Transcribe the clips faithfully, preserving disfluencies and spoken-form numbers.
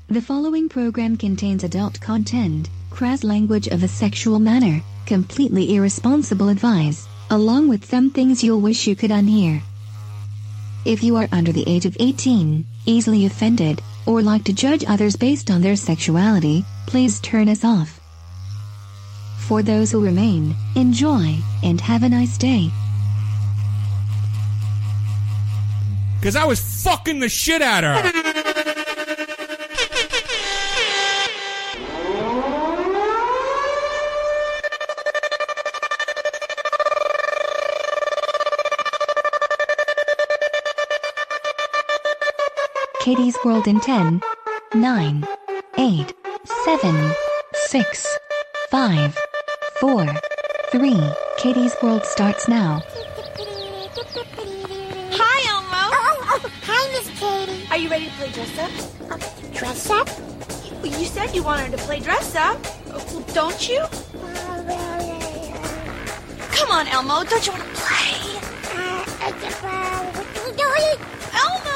The following program contains adult content, crass language of a sexual manner, completely irresponsible advice, along with some things you'll wish you could unhear. If you are under the age of eighteen, easily offended, or like to judge others based on their sexuality, please turn us off. For those who remain, enjoy, and have a nice day. Because I was fucking the shit out of her. Katie's World in ten, nine, eight, seven, six, five, four, three. Katie's World starts now. Hi, Elmo. Oh, oh, hi, Miss Katie. Are you ready to play dress up? Uh, dress up? Well, you said you wanted to play dress up. Well, don't you? Uh, well, uh, Come on, Elmo. Don't you want to play? uh, uh, uh, what are you doing? Elmo!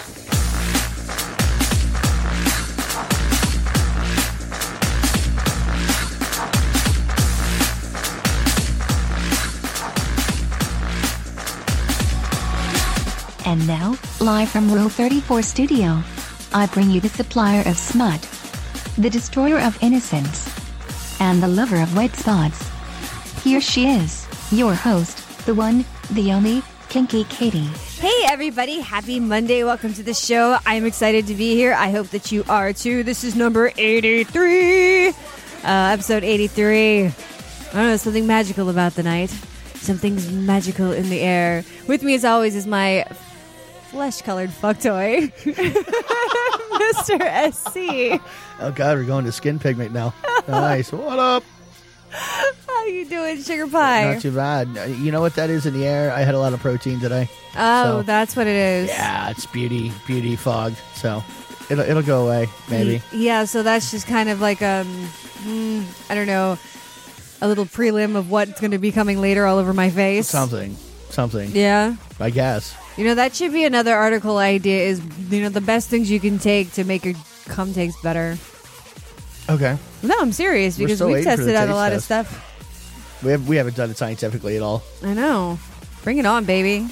And now, live from Rule thirty-four Studio, I bring you the supplier of smut, the destroyer of innocence, and the lover of white spots. Here she is, your host, the one, the only, Kinky Katie. Hey everybody, happy Monday. Welcome to the show. I'm excited to be here. I hope that you are too. This is number eighty-three. Uh, episode eighty-three. I don't know, something magical about the night. Something's magical in the air. With me as always is my flesh-colored fuck toy, Mister S C. Oh God, we're going to skin pigment now. Nice. What up? How you doing, sugar pie? Not too bad. You know what that is in the air? I had a lot of protein today. Oh, so, that's what it is. yeah, it's beauty, beauty fog. So it'll it'll go away, maybe. Yeah, so that's just kind of like um, mm, I don't know, a little prelim of what's going to be coming later all over my face. Something, something. Yeah. I guess. You know, that should be another article idea is, you know, the best things you can take to make your cum taste better. Okay. No, I'm serious We're because still we've waiting for tested the out a taste lot test. of stuff. We have we haven't done it scientifically at all. I know. Bring it on, baby.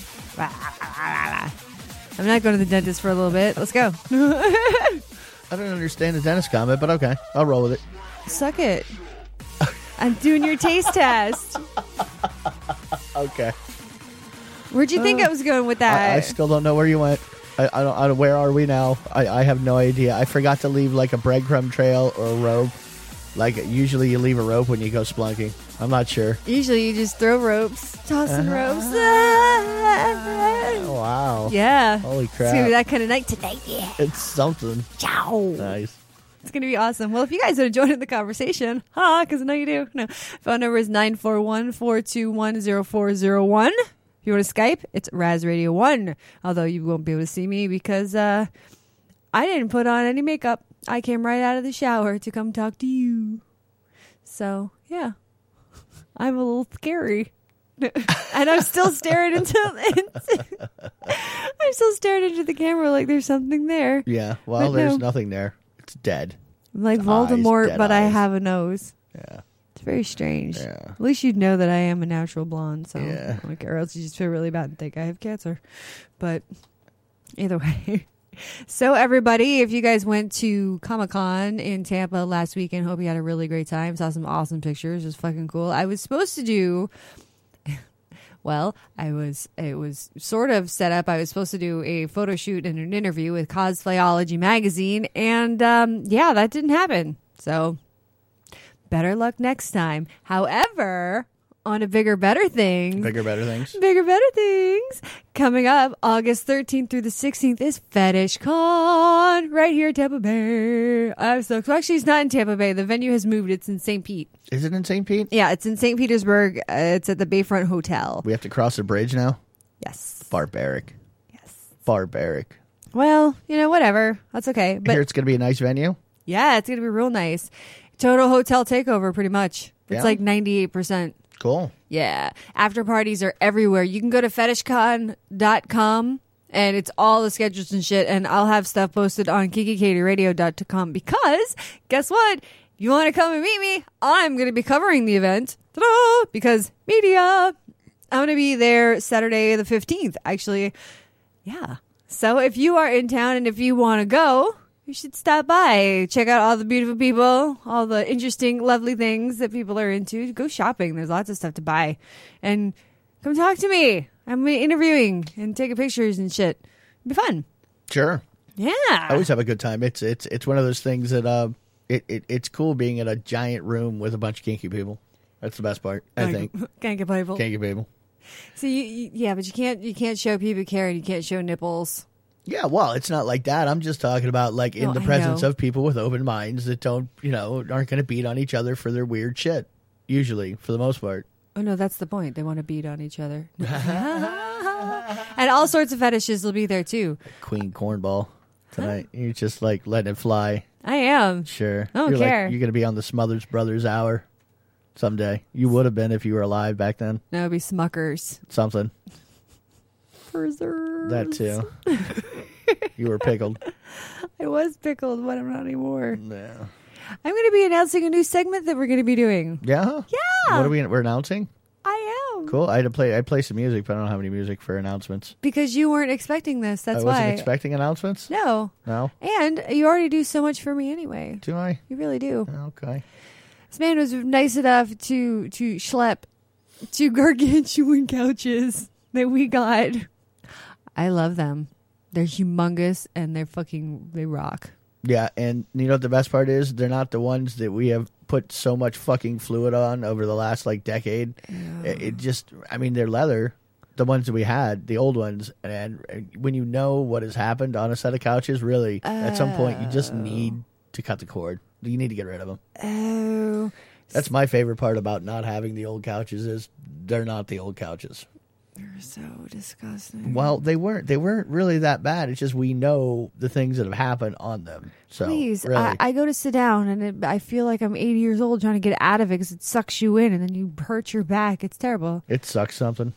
I'm not going to the dentist for a little bit. Let's go. I don't understand the dentist comment, but okay, I'll roll with it. Suck it. I'm doing your taste test. Okay. Where'd you think Uh, I was going with that? I, I still don't know where you went. I, I don't. I don't. Where are we now? I, I have no idea. I forgot to leave like a breadcrumb trail or a rope. Like usually you leave a rope when you go splunking. I'm not sure. Usually you just throw ropes, tossing Uh-huh. ropes. Oh, wow. Yeah. Holy It's going to crap. be that kind of night tonight. Yeah. It's something. Ciao. Nice. It's going to be awesome. Well, if you guys want to join in the conversation, huh, because I know you do. No. Phone number is nine four one, four two one, zero four zero one. If you want to Skype, it's Raz Radio one. Although you won't be able to see me because uh, I didn't put on any makeup. I came right out of the shower to come talk to you. So, yeah. I'm a little scary. And I'm still staring into, into I'm still staring into the camera like there's something there. Yeah. Well, But there's no. nothing there. It's dead. I'm like Eyes, Voldemort, dead but I eyes. have a nose. Yeah. It's very strange. Yeah. At least you'd know that I am a natural blonde. So, Yeah. like, or else you just feel really bad and think I have cancer. But either way. So, everybody, if you guys went to Comic-Con in Tampa last weekend, hope you had a really great time. Saw some awesome pictures. It was fucking cool. I was supposed to do... Well, I was, it was sort of set up. I was supposed to do a photo shoot and an interview with Cosplayology magazine. And, um, yeah, that didn't happen. So, better luck next time. However, on a bigger, better thing. Bigger, better things. Bigger, better things. Coming up August thirteenth through the sixteenth is Fetish Con right here in Tampa Bay. I'm so well, actually, it's not in Tampa Bay. The venue has moved. It's in Saint Pete. Is it in Saint Pete? Yeah, it's in Saint Petersburg. Uh, it's at the Bayfront Hotel. We have to cross a bridge now? Yes. Barbaric. Yes. Barbaric. Well, you know, whatever. That's okay. But Here it's going to be a nice venue. yeah, it's going to be real nice. Total hotel takeover, pretty much. It's Yeah. like ninety-eight percent. Cool. Yeah. After parties are everywhere. You can go to fetish con dot com And it's all the schedules and shit. And I'll have stuff posted on kiki katy radio dot com because guess what? If you want to come and meet me, I'm going to be covering the event. Ta-da! Because media. I'm going to be there Saturday the fifteenth, actually. Yeah. So if you are in town and if you want to go, you should stop by. Check out all the beautiful people, all the interesting, lovely things that people are into. Go shopping. There's lots of stuff to buy. And come talk to me. I'm interviewing and taking pictures and shit. It'll be fun. Sure. Yeah. I always have a good time. It's it's it's one of those things that uh, it, it it's cool being in a giant room with a bunch of kinky people. That's the best part, I think. Can't get people. Kinky people. So you, you, yeah, but you can't you can't show pubic hair and you can't show nipples. Yeah, well, it's not like that. I'm just talking about like in No, the I presence know. of people with open minds that don't, you know, aren't going to beat on each other for their weird shit. Usually, for the most part. Oh no, that's the point. They want to beat on each other. And all sorts of fetishes will be there too. Queen cornball tonight. You're just like letting it fly. I am. Sure. I don't you're care. Like, you're going to be on the Smothers Brothers hour someday. You would have been if you were alive back then. No, it'd be Smuckers. Something. Preserves. That too. You were pickled. I was pickled, but I'm not anymore. Yeah. I'm going to be announcing a new segment that we're going to be doing. Yeah? Yeah. What are we we're announcing? I am. Cool. I had to play I play some music, but I don't have any music for announcements. Because you weren't expecting this. That's I wasn't why. expecting announcements? No. No. And you already do so much for me anyway. Do I? You really do. Okay. This man was nice enough to to schlep two gargantuan couches that we got. I love them. They're humongous and they're fucking, they rock. Yeah, and you know what the best part is? They're not the ones that we have put so much fucking fluid on over the last like decade. It, it just, I mean, they're leather. The ones that we had, the old ones, and, and when you know what has happened on a set of couches, really, at some point you just need to cut the cord. You need to get rid of them. Oh. That's my favorite part about not having the old couches is they're not the old couches. They're so disgusting. Well, they weren't. They weren't really that bad. It's just we know the things that have happened on them. So Please, really, I, I go to sit down and it, I feel like I'm eighty years old trying to get out of it because it sucks you in and then you hurt your back. It's terrible. it sucks something.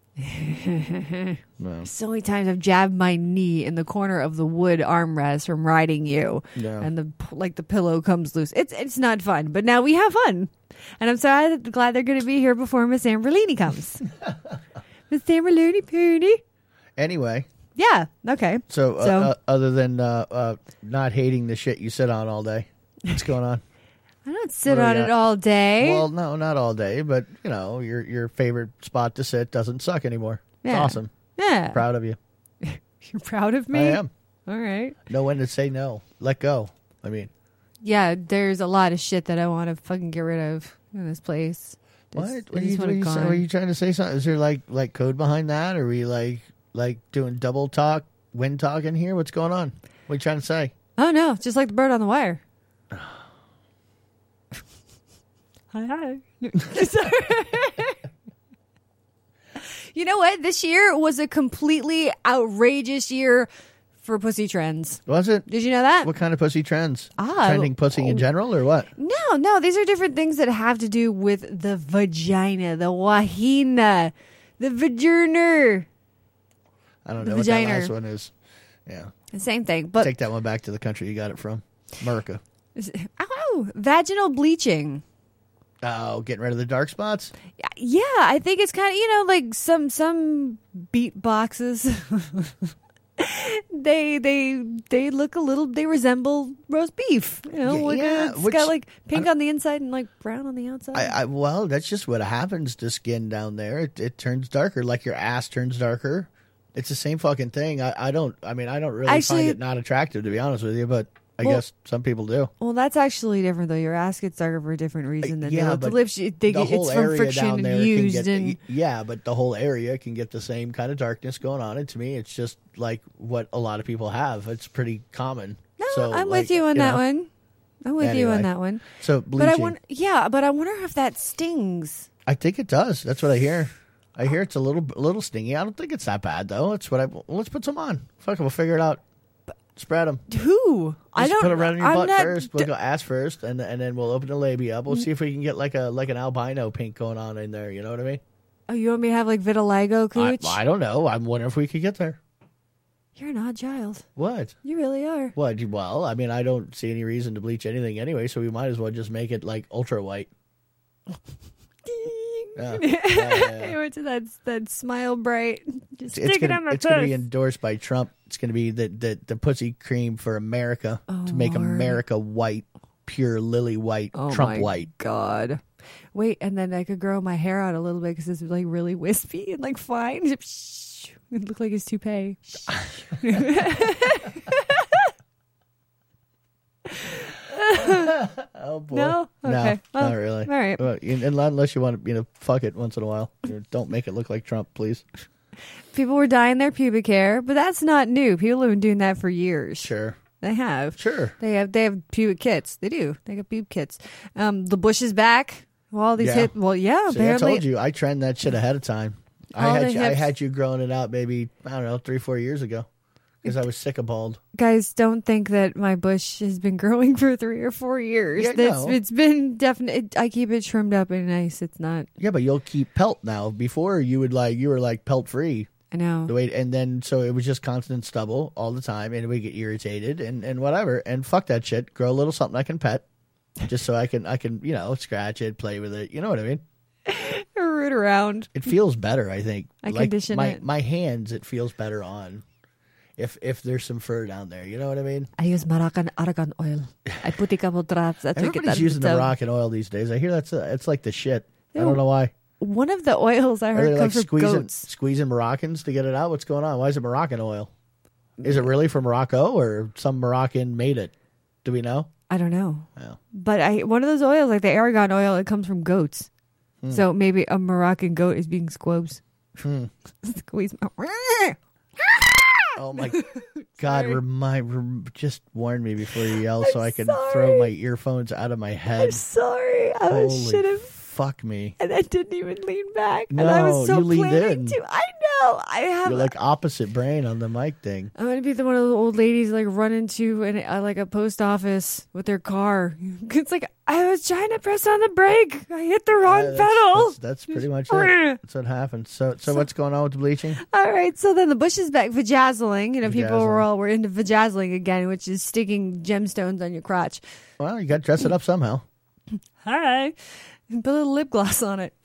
No. So many times I've jabbed my knee in the corner of the wood armrest from riding you, Yeah. and the like the pillow comes loose. It's it's not fun, but now we have fun, and I'm so glad they're going to be here before Miss Amberlini comes. Miss Amberlini Pooney. Anyway, Yeah. Okay. so, uh, So- uh, other than uh, uh, not hating the shit you sit on all day, what's going on? I don't sit What do on we it got? all day. Well, no, not all day, but you know, your your favorite spot to sit doesn't suck anymore. It's Yeah. awesome. yeah. Proud of you. You're proud of me? I am. All right. Know when to say no. Let go. I mean, Yeah, there's a lot of shit that I want to fucking get rid of in this place. what? Just- What I are you, just what want are it you, say- gone. were you trying to say something? Is there like like code behind that? Or are we like like doing double talk, wind talk in here? What's going on? What are you trying to say? Oh no, just like the bird on the wire. Hi, hi. You know what? This year was a completely outrageous year for pussy trends. Was it? Did you know that? What kind of pussy trends? Ah, Trending pussy in oh. general, or what? No, no, these are different things that have to do with the vagina, the wahina, the vagina. I don't The know what that vagina. last one is. Yeah, The same thing, but take that one back to the country you got it from, America. oh, vaginal bleaching. Oh, getting rid of the dark spots. Yeah, I think it's kind of, you know, like some some beat boxes. they they they look a little. They resemble roast beef. You know, Yeah, like, yeah, uh, it's which- got like pink on the inside and like brown on the outside. I, I well, that's just what happens to skin down there. It, it turns darker, like your ass turns darker. It's the same fucking thing. I, I don't. I mean, I don't really Actually- find it not attractive, to be honest with you. But I Well- guess some people do. well, that's actually different though. Your ass gets darker for a different reason than yeah, the, the but lips. They the get, whole it's from area friction down there and can used get. and. Yeah, but the whole area can get the same kind of darkness going on. And to me, it's just like what a lot of people have. It's pretty common. No, so, I'm like, with you on that know. one. I'm with you on Anyway. that one. So But bleaching. I want, yeah, but I wonder if that stings. I think it does. That's what I hear. I hear it's a little a little stingy. I don't think it's that bad though. It's what I let's put some on. Fuck it, we'll figure it out. Spread them. Who? I Just don't. put it around your I'm butt not, first. We'll go ass first, and and then we'll open the labia up. We'll see if we can get like a like an albino pink going on in there. You know what I mean? Oh, you want me to have like vitiligo, I, cooch? I don't know. I'm wondering if we could get there. You're an odd child. What? You really are. What? Well, I mean, I don't see any reason to bleach anything anyway, so we might as well just make it like ultra white. Yeah. Yeah, yeah, yeah. I went to that that Smile Bright. Just It's stick it gonna, on my it's gonna be puss. endorsed by Trump. It's gonna be the the, the pussy cream for America Oh, to make Lord. America white, pure lily white, Oh Trump my white. God. Wait, and then I could grow my hair out a little bit because it's like really wispy and like fine. It looked like his toupee. Oh boy, No? Okay. no, Well, not really. all right. Well, you- unless you want to, you know, fuck it once in a while. You know, don't make it look like Trump, please. People were dyeing their pubic hair, but that's not new. People have been doing that for years. Sure, They have. sure. They have they have pubic kits. They do. They got pubic kits. Um, the bush is back. Well, all these Yeah. hip. Well, yeah. See, I apparently, told you, I trend that shit ahead of time. I All had the you, I hips- had you growing it out maybe, I don't know, three, four years ago because I was sick of bald. guys, don't think that my bush has been growing for three or four years. Yeah, That's, no. It's been definite. I keep it trimmed up and nice. It's not. Yeah, but you'll keep pelt now. Before you would like, you were like pelt free. I know. The way, and then so it was just constant stubble all the time, and we get irritated and, and whatever. And fuck that shit. Grow a little something I can pet, just so I can I can you know scratch it, play with it. You know what I mean? Root around. It feels better. I think. I like condition my it. my hands. It feels better on. If if there's some fur down there, you know what I mean. I use Moroccan argan oil. I put a couple drops. I take it Everybody's out using the the tub. Moroccan oil these days. I hear that's uh it's like the shit. I Ew. don't know why. One of the oils I Are heard they comes like from squeezing goats. squeezing Moroccans to get it out? What's going on? Why is it Moroccan oil? Is it really from Morocco or some Moroccan made it? Do we know? I don't know. Yeah. But I one of those oils, like the argan oil, it comes from goats. Hmm. So maybe a Moroccan goat is being squoze. Hmm. Squeeze my. Oh my God! Remind, rem, just warn me before you yell, I'm so I can sorry. throw my earphones out of my I'm head. sorry. I Holy should have. fuck me! And I didn't even lean back. No, and I was so you leaned planning in. to. I know. I have. You're like opposite brain on the mic thing. I'm gonna be the one of the old ladies like run into an uh, like a post office with their car. It's like I was trying to press on the brake. I hit the wrong Uh, that's, pedal. That's, that's pretty much it. That's what happened. So, so what's going on with the bleaching? All right, so then the bush is back. Vajazzling. You know, people were Vajazzling. all were into vajazzling again, which is sticking gemstones on your crotch. Well, you got to dress it up somehow. Hi, and put a little lip gloss on it.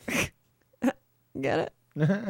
Get it?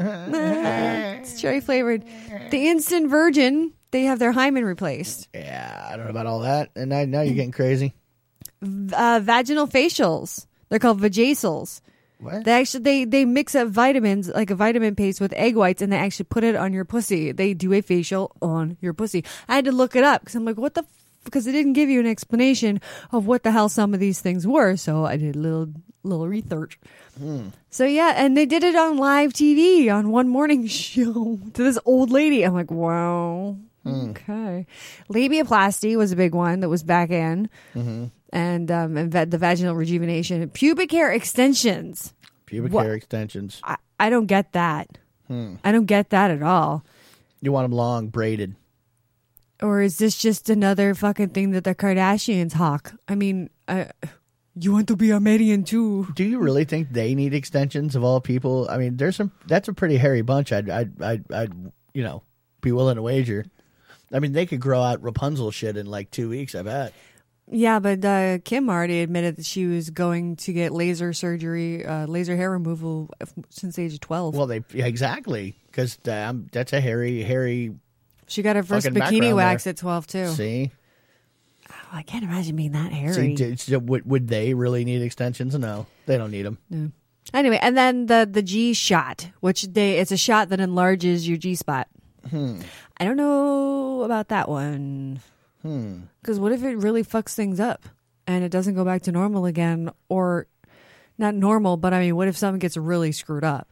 It's cherry flavored. The Instant Virgin, they have their hymen replaced. Yeah, I don't know about all that. And now, now you're getting crazy. Uh, vaginal facials. They're called vajacials. What? They actually they they mix up vitamins like a vitamin paste with egg whites, and they actually put it on your pussy. They do a facial on your pussy. I had to look it up because I'm like, what the? Because it didn't give you an explanation of what the hell some of these things were. So I did a little little research. Hmm. So yeah, and they did it on live T V on one morning show to this old lady. I'm like, wow, Hmm. okay. Labiaplasty was a big one that was back in. Mm-hmm. And um, and va- the vaginal rejuvenation, pubic hair extensions. Pubic What? hair extensions. I, I don't get that. Hmm. I don't get that at all. You want them long, braided. Or is this just another fucking thing that the Kardashians hawk? I mean, I, you want to be Armenian too? Do you really think they need extensions of all people? I mean, there's some. That's a pretty hairy bunch. I'd, I'd, I'd, I'd you know, be willing to wager. I mean, they could grow out Rapunzel shit in like two weeks. I bet. Yeah, but uh, Kim already admitted that she was going to get laser surgery, uh, laser hair removal f- since the age of twelve. Well, they yeah, exactly because um, that's a hairy, hairy. She got her first fucking bikini background wax there. at twelve too. See, Oh, I can't imagine being that hairy. see, did, so would would they really need extensions? No, they don't need them. No. Anyway, and then the the G shot, which they it's a shot that enlarges your G spot. Hmm. I don't know about that one. Hmm. Because what if it really fucks things up and it doesn't go back to normal again, or not normal, but I mean, what if something gets really screwed up?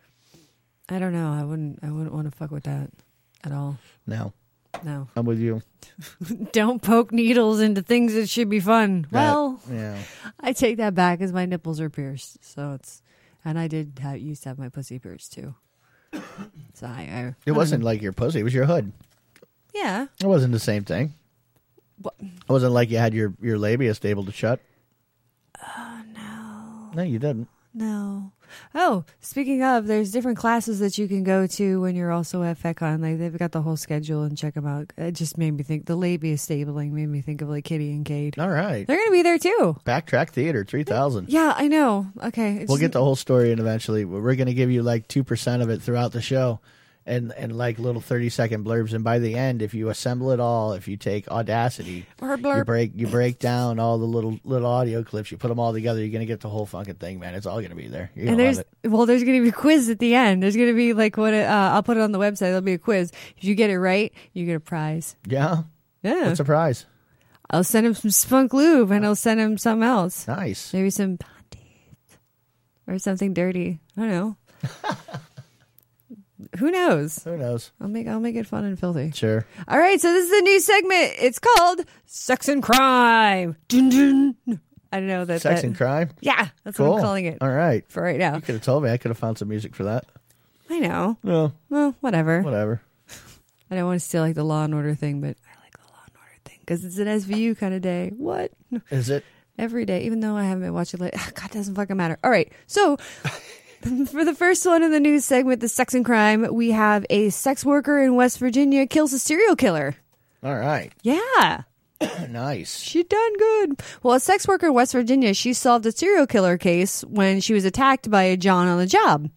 I don't know. I wouldn't. I wouldn't want to fuck with that at all. No, No. I'm with you. Don't poke needles into things that should be fun. That- Well, yeah. I take that back because my nipples are pierced. So it's, and I did have, used to have my pussy pierced too. So I, I It wasn't like your pussy; it was your hood. yeah. It wasn't the same thing. What? It wasn't like you had your your labia stapled to shut. Oh no, No, you didn't. no. Oh, speaking of, there's different classes that you can go to when you're also at FetCon. Like they've got the whole schedule, and check them out. It just made me think. The labia stabling made me think of like Kitty and Cade. All right. They're going to be there too. Backtrack Theater, three thousand. Yeah, I know. Okay. It's We'll just- get the whole story in eventually. We're going to give you like two percent of it throughout the show. And and like little thirty second blurbs, and by the end, if you assemble it all, if you take Audacity, Blurb, blurb. you break you break down all the little little audio clips, you put them all together, you're gonna get the whole fucking thing, man. It's all gonna be there. You're And gonna there's love it. well, there's going to be a quiz at the end. There's going to be like what it, uh, I'll put it on the website. There'll be a quiz. If you get it right, you get a prize. Yeah, Yeah, what a surprise! I'll send him some Spunk Lube, and I'll send him something else. Nice. Maybe some panties or something dirty. I don't know. Who knows? Who knows? I'll make I'll make it fun and filthy. Sure. All right, so this is a new segment. It's called Sex and Crime. Dun, dun. I don't know that. Sex that, and crime. Yeah, that's Cool. what I'm calling it All right. for right now. You could have told me. I could have found some music for that. I know. No, Well, whatever. whatever. I don't want to steal like the Law and Order thing, but I like the Law and Order thing because it's an S V U kind of day. What? Is it? Every day, even though I haven't been watching it. God, doesn't fucking matter. All right, so for the first one in the news segment, the sex and crime, we have a sex worker in West Virginia kills a serial killer. All right. Yeah. Nice. She done good. Well, a sex worker in West Virginia, she solved a serial killer case when she was attacked by a John on the job.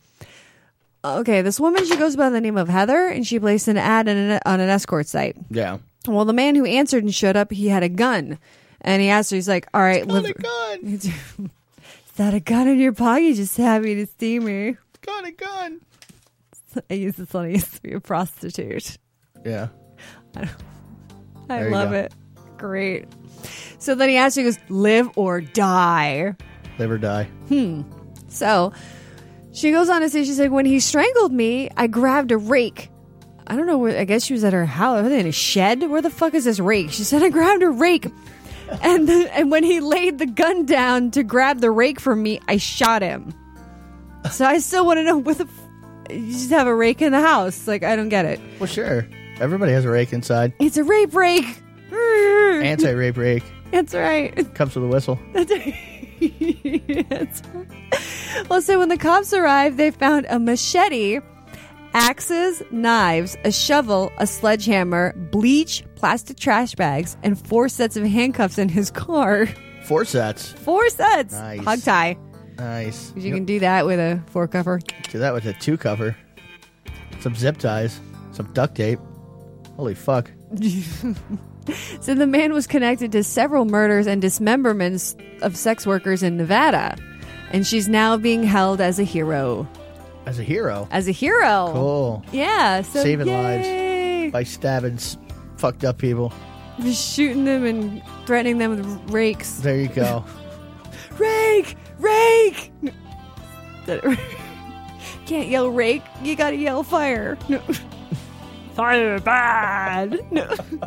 Okay, this woman, she goes by the name of Heather, and she placed an ad on an, on an escort site. Yeah. Well, the man who answered and showed up, he had a gun. And he asked her, he's like, all right, Got a live- gun. Is that a gun in your pocket? You're just happy to see me. Got a gun. I use this one. I used to be a prostitute. Yeah. I There you love go. it. Great. So then he asked her, he goes, live or die? Live or die. So she goes on to say, she's like, when he strangled me, I grabbed a rake. I don't know where, I guess she was at her house. Are they in a shed? Where the fuck is this rake? She said, I grabbed a rake. And the, and when he laid the gun down to grab the rake from me, I shot him. So I still want to know, what the f- you just have a rake in the house. Like, I don't get it. Well, sure. Everybody has a rake inside. It's a rape rake. Anti-rape rake. That's right. Comes with a whistle. That's right. That's right. Well, so when the cops arrived, they found a machete, axes, knives, a shovel, a sledgehammer, bleach, plastic trash bags, and four sets of handcuffs in his car. Four sets. Four sets. Nice. Hog tie. Nice. 'Cause you can do that with a four cover. Do that with a two cover. Some zip ties. Some duct tape. Holy fuck. So the man was connected to several murders and dismemberments of sex workers in Nevada. And she's now being held as a hero. As a hero. As a hero. Cool. Yeah. So Saving yay. lives. By stabbing s- fucked up people. Just shooting them and threatening them with rakes. There you go. Rake! Rake! That- Can't yell rake. You gotta yell fire. No. Fire bad. No.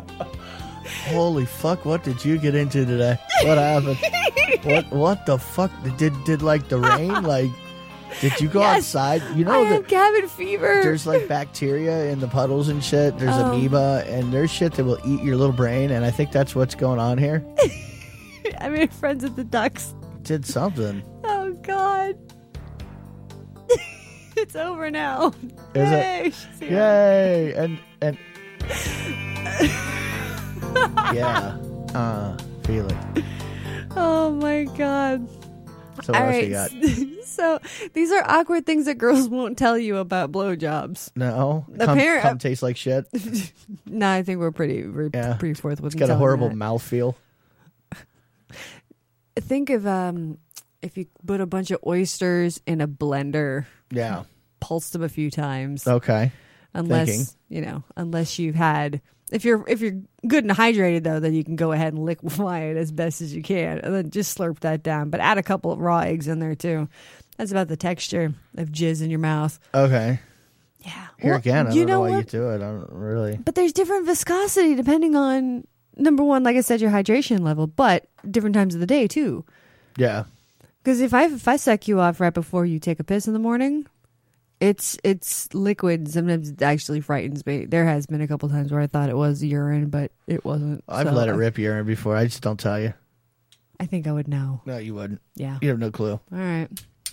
Holy fuck, what did you get into today? What happened? what what the fuck? Did did like the rain? Like did you go Yes. outside? You I know have that cabin fever. there's like bacteria in the puddles and shit. There's Oh. amoeba and there's shit that will eat your little brain, and I think that's what's going on here. I made friends with the ducks. Did something. Oh God. It's over now. Is it? Yay, she's here. Yay! And and yeah. Uh feel it. Oh my God. So what All else right. you got? So these are awkward things that girls won't tell you about blowjobs. No. The Cum, parent- cum tastes like shit. No, I think we're pretty, we're Yeah. pretty forthwith. It's in got a telling horrible that. mouthfeel. Think of um, if you put a bunch of oysters in a blender, Yeah. pulsed them a few times. Okay. unless thinking. you know, unless you've had. If you're if you're good and hydrated though, then you can go ahead and liquefy it as best as you can, and then just slurp that down. But add a couple of raw eggs in there too. That's about the texture of jizz in your mouth. Okay. Yeah. Here Well, again, I you don't know know why you what? do it. I don't really. But there's different viscosity depending on number one, like I said, your hydration level, but different times of the day too. Yeah. Because if I if I suck you off right before you take a piss in the morning, it's it's liquid. Sometimes it actually frightens me. There has been a couple times where I thought it was urine, but it wasn't. I've So let it I- rip urine before. I just don't tell you. I think I would know. No, you wouldn't. Yeah. You have no clue. All right.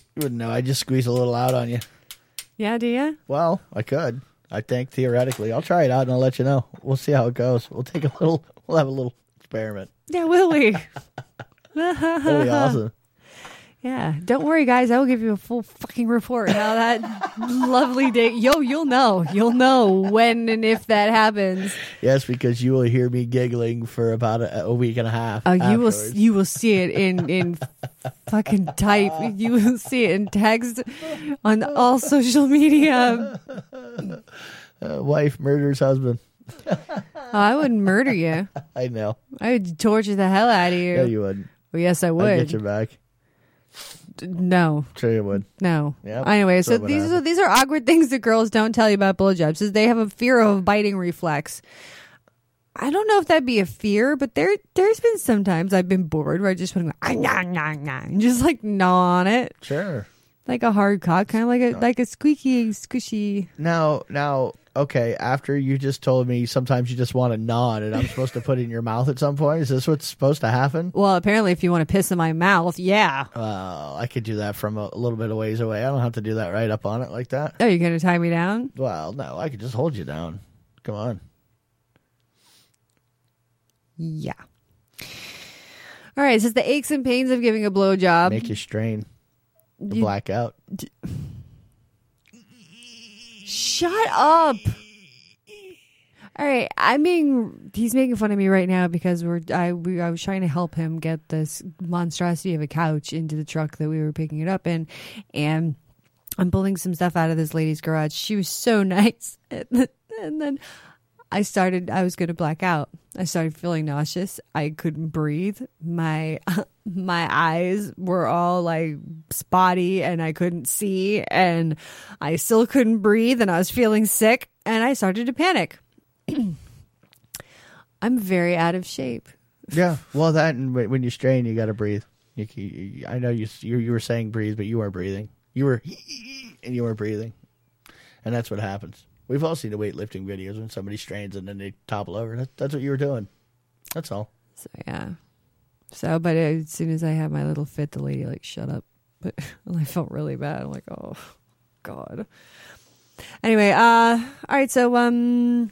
You wouldn't know. I just squeeze a little out on you. Yeah, do you? Well, I could. I think theoretically. I'll try it out and I'll let you know. We'll see how it goes. We'll take a little, we'll have a little experiment. Yeah, will we? That'll be awesome. Yeah, don't worry, guys. I will give you a full fucking report how that lovely day. Yo, you'll know. You'll know when and if that happens. Yes, because you will hear me giggling for about a, a week and a half. Oh, you will. afterwards. You will see it in in fucking type. You will see it in text on all social media. Uh, wife murders husband. Oh, I wouldn't murder you. I know. I would torture the hell out of you. Yeah, you would. Well, yes, I I'd would. get your back. No. Sure you would. No. Yep. Anyway, so That's what these happened. are these are awkward things that girls don't tell you about blowjobs. Is they have a fear of a biting reflex. I don't know if that'd be a fear, but there there's been some times I've been bored where I just want to go, nah, nah, nah, and just like gnaw on it, Sure. like a hard cock, kind of like a like a squeaky, squishy. Now, now, okay, after you just told me sometimes you just want to gnaw on it, I'm supposed to put it in your mouth at some point? Is this what's supposed to happen? Well, apparently, if you want to piss in my mouth, yeah. Well, I could do that from a, a little bit of ways away. I don't have to do that right up on it like that. Oh, you're gonna tie me down? Well, no, I could just hold you down. Come on. Yeah. All right. It says the aches and pains of giving a blowjob. Make you strain. You You- black out. Shut up. All right, I'm being. He's making fun of me right now because we're. I we. I was trying to help him get this monstrosity of a couch into the truck that we were picking it up in, and I'm pulling some stuff out of this lady's garage. She was so nice, and then, and then I started. I was going to black out. I started feeling nauseous. I couldn't breathe. My my eyes were all like spotty, and I couldn't see, and I still couldn't breathe, and I was feeling sick, and I started to panic. I'm very out of shape. Yeah, well, that and wh- when you strain, you got to breathe. You, you, I know you, you you were saying breathe, but you weren't breathing. You were and you weren't breathing, and that's what happens. We've all seen the weightlifting videos when somebody strains and then they topple over. That, that's what you were doing. That's all. So yeah. So, but as soon as I had my little fit, the lady like shut up. But I felt really bad. I'm like, oh God. Anyway, uh, all right. So, um,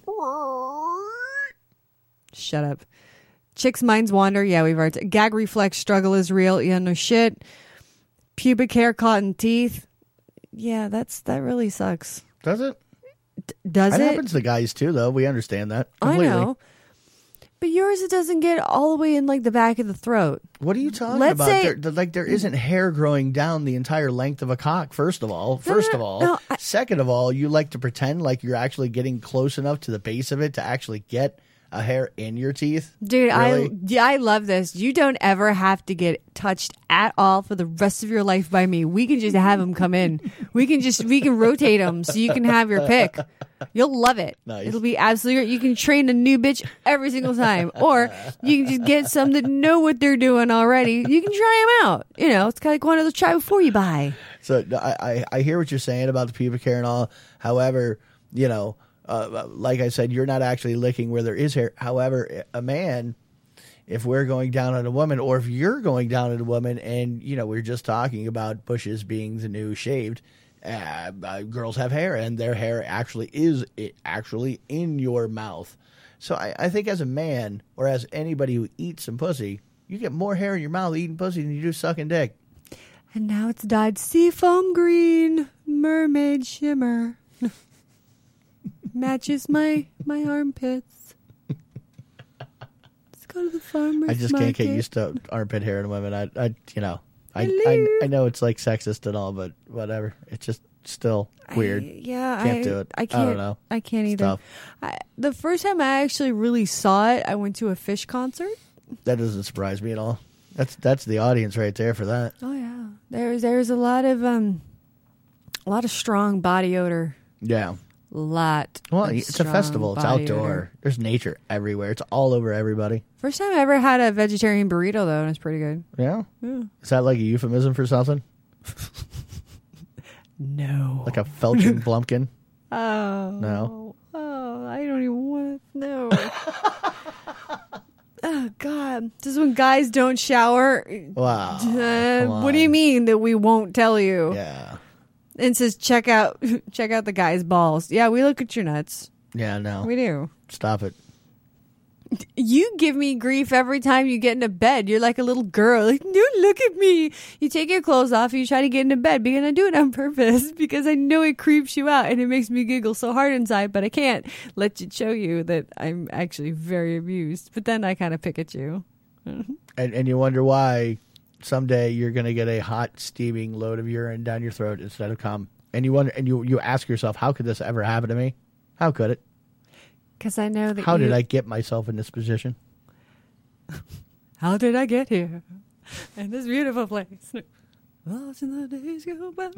shut up. Chicks' minds wander. Yeah, we've already. Gag reflex struggle is real. Yeah, no shit. Pubic hair caught in teeth. Yeah, that's that really sucks. Does it? D- does That it? happens to guys too, though. We understand that I completely. know. But yours, it doesn't get all the way in like the back of the throat. What are you talking Let's about? say- There, there- like there isn't hair growing down the entire length of a cock. First of all, No, first no, of all, no, I- second of all, you like to pretend like you're actually getting close enough to the base of it to actually get a hair in your teeth. Dude, Really? I yeah, I love this. You don't ever have to get touched at all for the rest of your life by me. We can just have them come in. We can just we can rotate them so you can have your pick. You'll love it. Nice. It'll be absolutely great. You can train a new bitch every single time, or you can just get some that know what they're doing already. You can try them out. You know, it's kind of like one of those try before you buy. So no, I, I I hear what you're saying about the pubic hair and all. However, you know, uh, like I said, you're not actually licking where there is hair. However, a man, if we're going down on a woman, or if you're going down on a woman, and you know, we're just talking about bushes being the new shaved. Uh, uh, girls have hair, and their hair actually is it actually in your mouth. So I, I think as a man, or as anybody who eats some pussy, you get more hair in your mouth eating pussy than you do sucking dick. And now it's dyed seafoam green, mermaid shimmer. Matches my my armpits. Let's go to the farmer's I just market. can't get used to armpit hair in women. I, I you know, I, Hello. I, I know it's like sexist and all, but whatever. It's just still weird. I, yeah, Can't I, do it. I I can't. don't know. I can't It's either. tough. I, the first time I actually really saw it, I went to a Fish concert. That doesn't surprise me at all. That's that's the audience right there for that. Oh yeah, there's there's a lot of um, a lot of strong body odor. Yeah. Lot. Well, of it's a strong festival. It's body outdoor. odor. There's nature everywhere. It's all over everybody. First time I ever had a vegetarian burrito though, and it's pretty good. Yeah. Yeah. Is that like a euphemism for something? No. Like a felching blumpkin? Oh. No. Oh, I don't even want to know. Oh, God. This is when guys don't shower. Wow. Uh, what do you mean that we won't tell you? Yeah. And says, check out check out the guy's balls. Yeah, we look at your nuts. Yeah, no. We do. Stop it. You give me grief every time you get into bed. You're like a little girl. Like, don't look at me. You take your clothes off. You try to get into bed because I do it on purpose because I know it creeps you out and it makes me giggle so hard inside, but I can't let it show you that I'm actually very amused. But then I kind of pick at you. and, and you wonder why someday you're going to get a hot, steaming load of urine down your throat instead of cum. And you wonder, and you, you ask yourself, how could this ever happen to me? How could it? Because I know that How you... did I get myself in this position? How did I get here? In this beautiful place. Watching the days go by.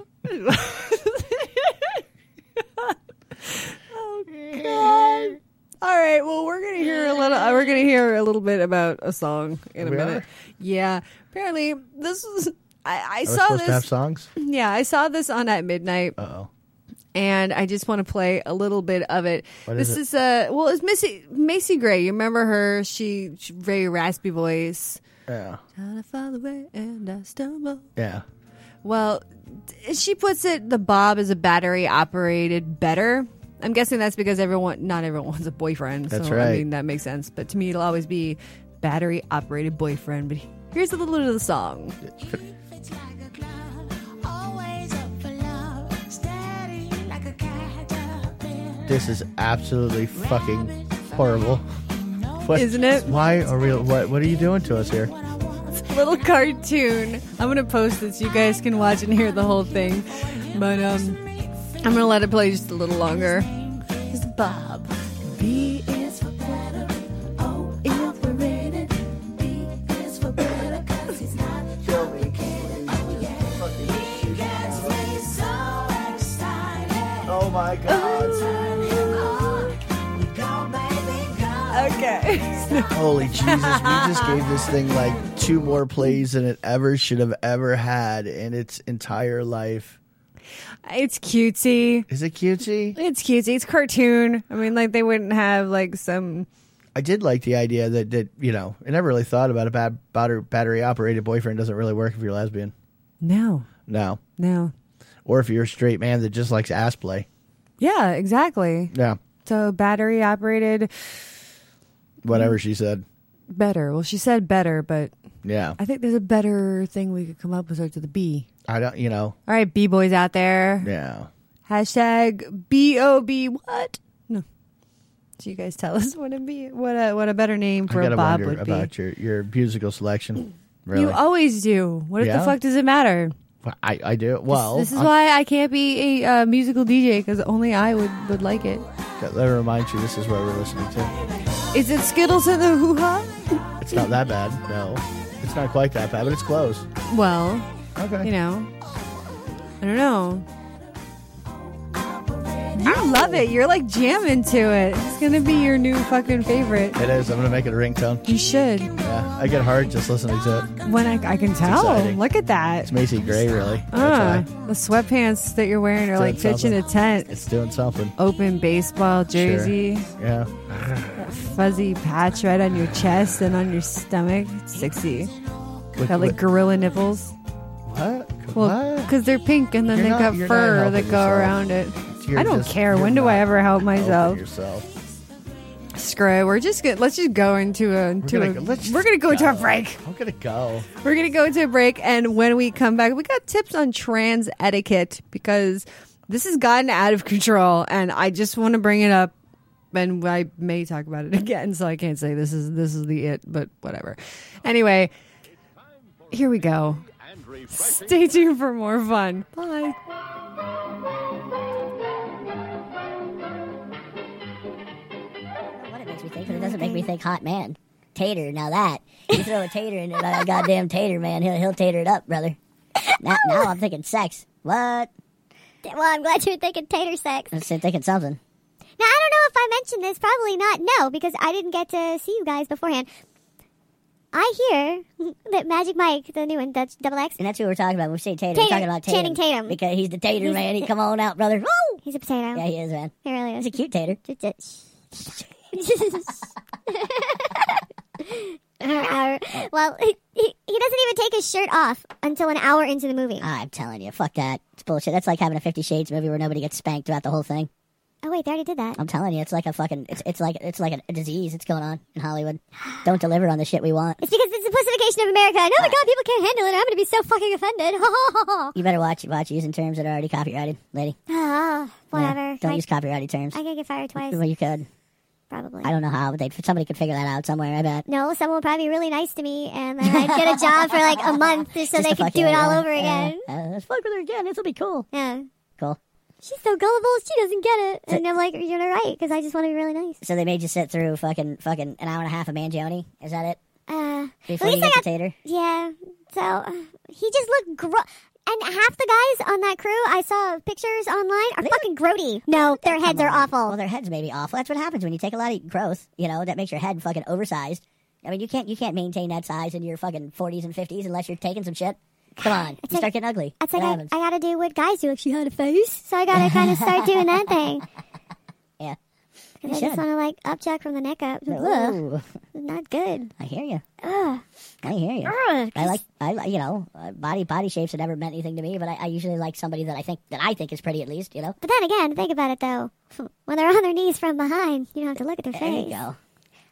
Oh, God. All right, well, we're gonna hear a little. Uh, we're gonna hear a little bit about a song in a We minute. are? Yeah, apparently this was. I, I Are we saw supposed this. to have songs? Yeah, I saw this on At Midnight. Uh-oh. And I just want to play a little bit of it. What this is it? is uh well, it's Missy Macy Gray. You remember her? She, she very raspy voice. Yeah. Trying to fall away and I stumble. Yeah. Well, she puts it. The Bob is a battery operated better. I'm guessing that's because everyone, not everyone wants a boyfriend. That's so, right. I mean, that makes sense. But to me, it'll always be battery operated boyfriend. But here's a little bit of the song. This is absolutely fucking horrible. What, Isn't it? Why are we? What? What are you doing to us here? Little cartoon. I'm gonna post it so you guys can watch and hear the whole thing. But um, I'm gonna let it play just a little longer. It's Bob. B is for better. O is for rated. B is for better 'cause he's not complicated. Oh yeah. He gets me so excited. Oh my God. Turn him on. Go baby go. Okay. Holy Jesus! We just gave this thing like two more plays than it ever should have ever had in its entire life. It's cutesy. Is it cutesy? It's cutesy. It's cartoon. I mean, like they wouldn't have like some. I did like the idea that, that you know, I never really thought about a bad battery operated boyfriend doesn't really work if you're lesbian. No. No. No. Or if you're a straight man that just likes ass play. Yeah, exactly. Yeah. So battery operated. Whatever she said. Better. Well, she said better, but Yeah. I think there's a better thing we could come up with starts with a B. I don't, you know. All right, B boys out there. Yeah. Hashtag B O B what? No. So you guys tell us what a B, what a what a better name for I gotta a Bob wonder would be. about your, your musical selection. Really. You always do. What Yeah? the fuck does it matter? I, I do. Well, this, this is I'm- why I can't be a uh, musical D J because only I would, would like it. let me remind you, this is what we're listening to. Is it Skittles and the Hoo Ha? It's not that bad. No. It's not quite that bad, but it's close. Well, Okay. you know, I don't know. You love it. You're like jamming to it. It's gonna be your new fucking favorite. It is. I'm going to make it a ringtone. You should. Yeah. I get hard just listening to it. When I, I can tell. exciting. Look at that. It's Macy Gray, really. Uh, That's why. the sweatpants that you're wearing are Doing like pitching a something. tent. It's doing something. Open baseball jersey. Sure. Yeah. Fuzzy patch right on your chest and on your stomach. It's sexy. With- Got like with- gorilla nipples. what? Well, What? because they're pink and then You're they not- got you're not fur helping that go yourself. around it. You're I don't just- care. you're When do I not ever help helping myself? yourself. Screw it. We're just gonna let's just go into a into gonna a, go- let's we're gonna go into a go. break. I'm going to go. We're gonna go into a break, and when we come back, we got tips on trans etiquette because this has gotten out of control, and I just want to bring it up. And I may talk about it again, so I can't say this is this is the it, but whatever. Anyway, here we go. Stay tuned for more fun. Bye. What it makes me think, but it doesn't make me think hot man. Tater, now that. You throw a tater in it, like a goddamn tater, man. He'll, he'll tater it up, brother. Now, now I'm thinking sex. What? Well, I'm glad you're thinking tater sex. I'm still thinking something. Now, I don't know if I mentioned this. Probably not. No, because I didn't get to see you guys beforehand. I hear that Magic Mike, the new one, that's double X. And that's who we're talking about. When we say tater, Tater, we're talking about Tatum. Channing Tatum. Because he's the tater, He's- man. He come on out, brother. Woo! He's a potato. Yeah, he is, man. He really He's is. a cute tater. All Well, he, he he doesn't even take his shirt off until an hour into the movie. I'm telling you, fuck that. It's bullshit. That's like having a Fifty Shades movie where nobody gets spanked throughout the whole thing. Oh wait, they already did that. I'm telling you, it's like a fucking, it's it's like it's like a, a disease that's going on in Hollywood. Don't deliver on the shit we want. It's because it's the pussification of America. And oh my god, people can't handle it. I'm going to be so fucking offended. You better watch watch using terms that are already copyrighted, lady. Oh, whatever. Yeah, don't I, use copyrighted terms. I could get fired twice. Well, you could. Probably. I don't know how, but they somebody could figure that out somewhere. I bet. No, someone would probably be really nice to me, and then I'd get a job for like a month just so Just they to could fuck do you it all yeah. over again. Uh, uh, let's fuck with her again. This will be cool. Yeah. Cool. She's so gullible, she doesn't get it. And I'm like, you're right, because I just want to be really nice. So they made you sit through fucking fucking an hour and a half of Mangione? Is that it? Uh, Before at you least I get got, the tater? Yeah. So uh, he just looked gro- And half the guys on that crew, I saw pictures online, are fucking grody. No, their heads Come are on. awful. Well, their heads may be awful. That's what happens when you take a lot of growth. You know, that makes your head fucking oversized. I mean, you can't you can't maintain that size in your fucking forties and fifties unless you're taking some shit. Come on, you like- start getting ugly. It's What like I, happens? I gotta do what guys do. Like, she had a face, so I gotta kind of start doing that thing. Yeah. Because I You just should. want to, like, upchuck from the neck up. Ugh, Ooh, not good. I hear you. Ugh. I hear you. Ugh. I like, I like, you know, uh, body body shapes have never meant anything to me, but I, I usually like somebody that I think that I think is pretty at least, you know. But then again, think about it, though. When they're on their knees from behind, you don't have to look at their There face. you go.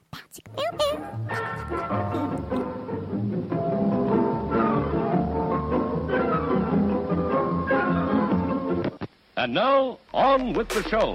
And now, on with the show.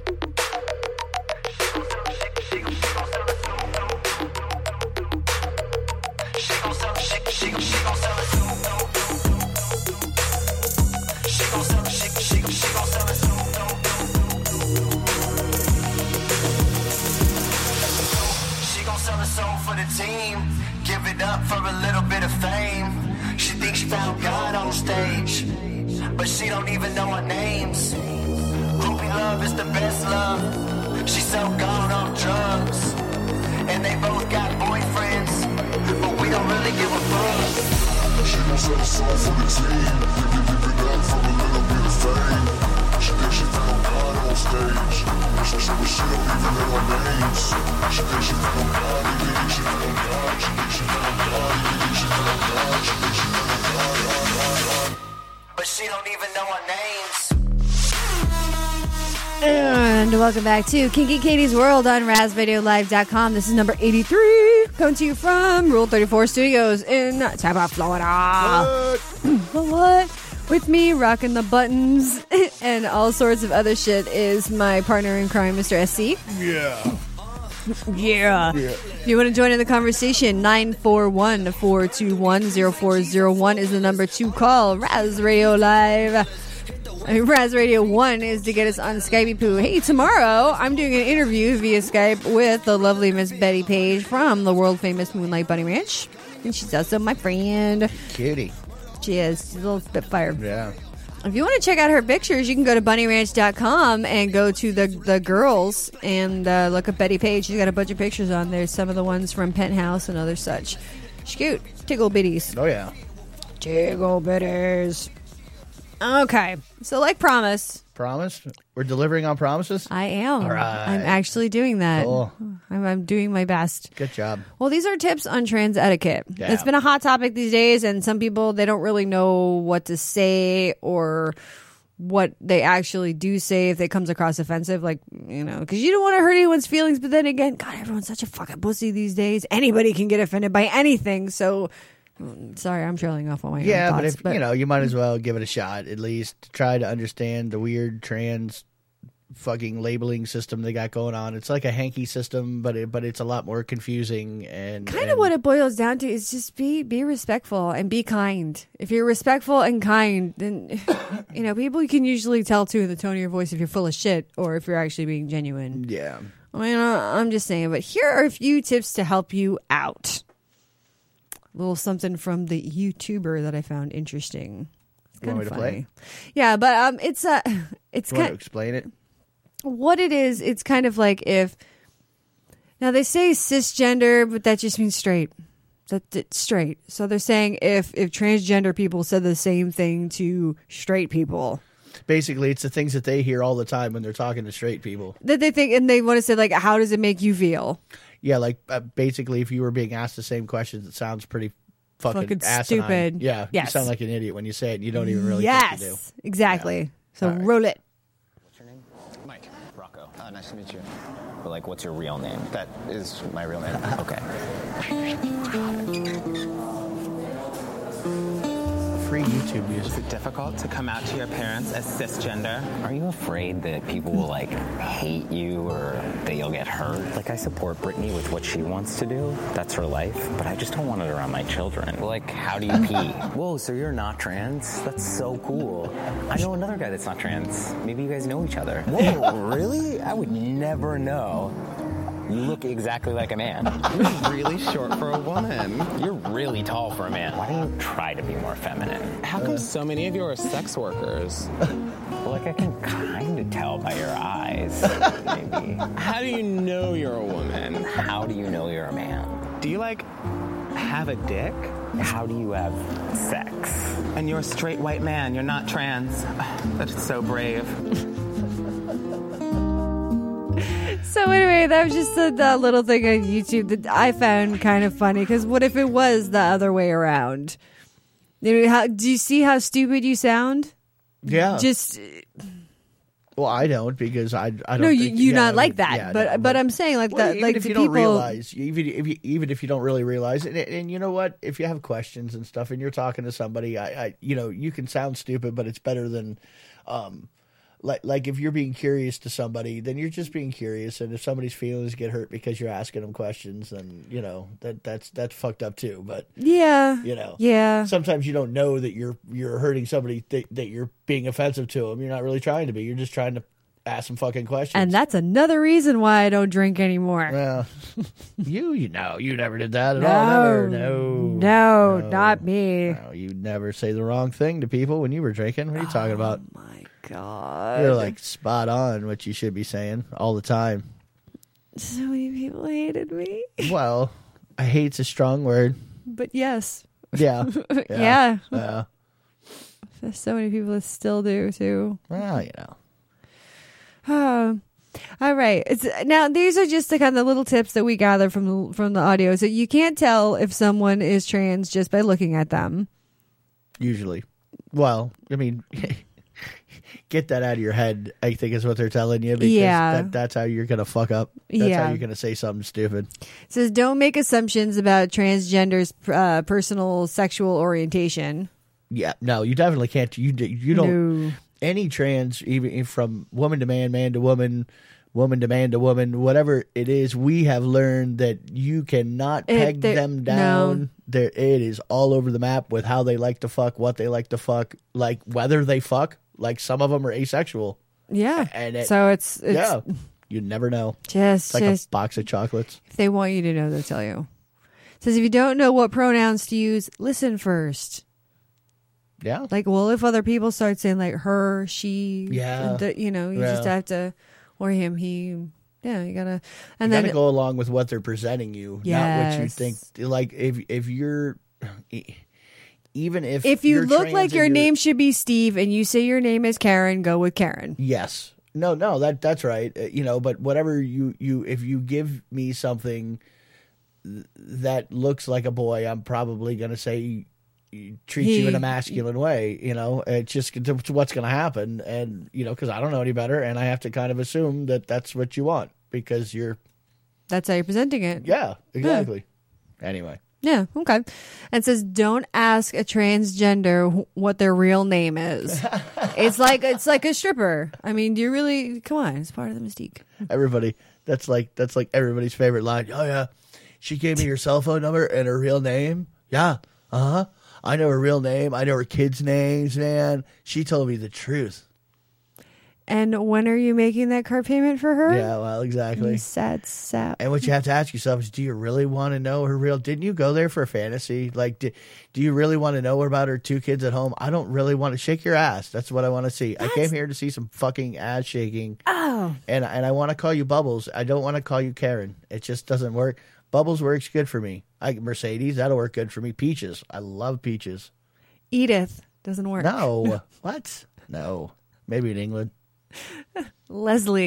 She gon' sell her soul for the team, give it up for a little bit of fame. She thinks she found God on stage, but she don't even know our names. Groupie love is the best love. She's so gone off drugs, and they both got boyfriends, but we don't really give a fuck. She gon' sell her soul for the team, give, give, give it up for a little bit of fame. She thinks she found God on stage, but she, but she don't even know our names. She thinks she found God, she thinks she found God, she thinks she found God, she thinks she found God, she thinks she found God, God, God, God. But she don't even know our names. And welcome back to Kinky Katie's World on raz radio live dot com. This is number eighty-three, coming to you from Rule thirty-four Studios in Tampa, Florida. What? what? With me, rocking the buttons and all sorts of other shit, is my partner in crime, Mister S C. Yeah. Yeah. If you want to join in the conversation, nine four one, four two one, zero four zero one is the number to call. Raz Radio Live. I mean, Raz Radio one is to get us on Skype Poo. Hey, tomorrow I'm doing an interview via Skype with the lovely Miss Betty Page from the world famous Moonlight Bunny Ranch. And she's also my friend. Cutie. She is. She's a little spitfire. Yeah. If you want to check out her pictures, you can go to bunny ranch dot com and go to the the girls and uh, look at Betty Page. She's got a bunch of pictures on there. Some of the ones from Penthouse and other such. She's cute. Tickle bitties. Oh, yeah. Tickle bitties. Okay. So like promised. Promise? We're delivering on promises? I am. All right. I'm actually doing that. Cool. I'm, I'm doing my best. Good job. Well, these are tips on trans etiquette. Yeah. It's been a hot topic these days, and some people, they don't really know what to say or what they actually do say if it comes across offensive. Like, you know, because you don't want to hurt anyone's feelings. But then again, God, everyone's such a fucking pussy these days. Anybody can get offended by anything. So, sorry, I'm trailing off on my Yeah, own but thoughts, if, you know, you might as well give it a shot. At least try to understand the weird trans fucking labeling system they got going on. It's like a hanky system, but it, but it's a lot more confusing and kind and, of what it boils down to is just be be respectful and be kind. If you're respectful and kind, then you know people can usually tell too in the tone of your voice if you're full of shit or if you're actually being genuine. Yeah, I mean, uh, I'm just saying. But here are a few tips to help you out. A little something from the YouTuber that I found interesting. It's You want kind me of to funny. play? Yeah, but um, it's uh, it's you want to kind. explain it? What it is, it's kind of like if now they say cisgender, but that just means straight. That's it's straight. So they're saying if if transgender people said the same thing to straight people, Basically, it's the things that they hear all the time when they're talking to straight people. that they think and they want to say like, how does it make you feel? Yeah, like uh, basically, if you were being asked the same questions, it sounds pretty fucking, Fucking asinine. stupid. Yeah, Yes. you sound like an idiot when you say it. and You don't even really yes, think you do. exactly. So All right. roll it. What's your name? Mike. Rocco. Uh, nice to meet you. But, like, what's your real name? That is my real name. Okay. Free YouTube music. Is it difficult to come out to your parents as cisgender? Are you afraid that people will, like, hate you or that you'll get hurt? Like, I support Brittany with what she wants to do. That's her life. But I just don't want it around my children. Well, like, how do you pee? Whoa, so you're not trans? That's so cool. I know another guy that's not trans. Maybe you guys know each other. Whoa, really? I would never know. You look exactly like a man. You're really short for a woman. You're really tall for a man. Why don't you try to be more feminine? How come so many of you are sex workers? Well, like, I can kind of tell by your eyes, maybe. How do you know you're a woman? How do you know you're a man? Do you, like, have a dick? How do you have sex? And you're a straight white man. You're not trans. That's so brave. So anyway, that was just a, the little thing on YouTube that I found kind of funny. Because what if it was the other way around? You know, how, do you see how stupid you sound? Yeah. Just Well, I don't because I I don't. no, you think, you yeah, not I like mean, that. yeah, but, no, but I'm saying like well, that. even Like if the you people don't realize, even if you, even if you don't really realize it, and, and you know what, if you have questions and stuff, and you're talking to somebody, I, I you know, you can sound stupid, but it's better than, um, like like if you're being curious to somebody, then you're just being curious, and if somebody's feelings get hurt because you're asking them questions, then you know that that's that's fucked up too. But yeah, you know, yeah. sometimes you don't know that you're you're hurting somebody that, that you're being offensive to them. You're not really trying to be. You're just trying to ask some fucking questions. And that's another reason why I don't drink anymore. Well, you, you know, you never did that at no, all. Never. No, no, no, not me. No, you never say the wrong thing to people when you were drinking. What are you talking about? Oh my God. You're like spot on what you should be saying all the time. So many people hated me. Well, I hate's a strong word. But yes. Yeah. Yeah. Yeah. yeah. There's so many people that still do too. Well, you know. Oh, all right. It's now these are just the kind of little tips that we gather from the, from the audio. So you can't tell if someone is trans just by looking at them. Usually. Well, I mean, get that out of your head, I think is what they're telling you. Because Yeah. that, that's how you're going to fuck up. That's Yeah. how you're going to say something stupid. It says don't make assumptions about transgender's uh, personal sexual orientation. Yeah, no, you definitely can't. You you don't. No. Any trans, even from woman to man, man to woman, woman to man to woman, whatever it is, we have learned that you cannot It- peg there- them down. There, it is all over the map with how they like to fuck, what they like to fuck, like whether they fuck. Like some of them are asexual. Yeah. And it, so it's, it's yeah, you never know. just It's like just a box of chocolates. if they want you to know, they'll tell you. It says if you don't know what pronouns to use, listen first. Yeah. Like, well, if other people start saying like her, she, Yeah. the, you know, you Yeah. just have to, or him, he, yeah, you gotta, and you then gotta go along with what they're presenting you, not what you Yes. think. Like if if you're, even if if you you're look trans like and your you're- name should be Steve and you say your name is Karen, go with Karen. Yes. No, no, that that's right. Uh, you know, but whatever you you if you give me something th- that looks like a boy, I'm probably going to say treat He- you in a masculine way, you know. It's just it's what's going to happen, and you know, cuz I don't know any better, and I have to kind of assume that that's what you want because you're That's how you're presenting it. yeah, exactly. Anyway. Yeah, okay. And it says don't ask a transgender wh- what their real name is. It's like it's like a stripper. I mean, do you really come on? It's part of the mystique. Everybody, that's like that's like everybody's favorite line. Oh yeah, she gave me her cell phone number and her real name. Yeah, uh huh. I know her real name. I know her kids' names. Man, she told me the truth. And when are you making that car payment for her? Yeah, well, exactly. You sad sap. And what you have to ask yourself is, do you really want to know her real? Didn't you go there for fantasy? Like, do, do you really want to know about her two kids at home? I don't really want to shake your ass. That's what I want to see. I came here to see some fucking ass shaking. Oh. And and I want to call you Bubbles. I don't want to call you Karen. It just doesn't work. Bubbles works good for me. I Mercedes, that'll work good for me. Peaches. I love peaches. Edith doesn't work. No. What? No. Maybe in England. Leslie.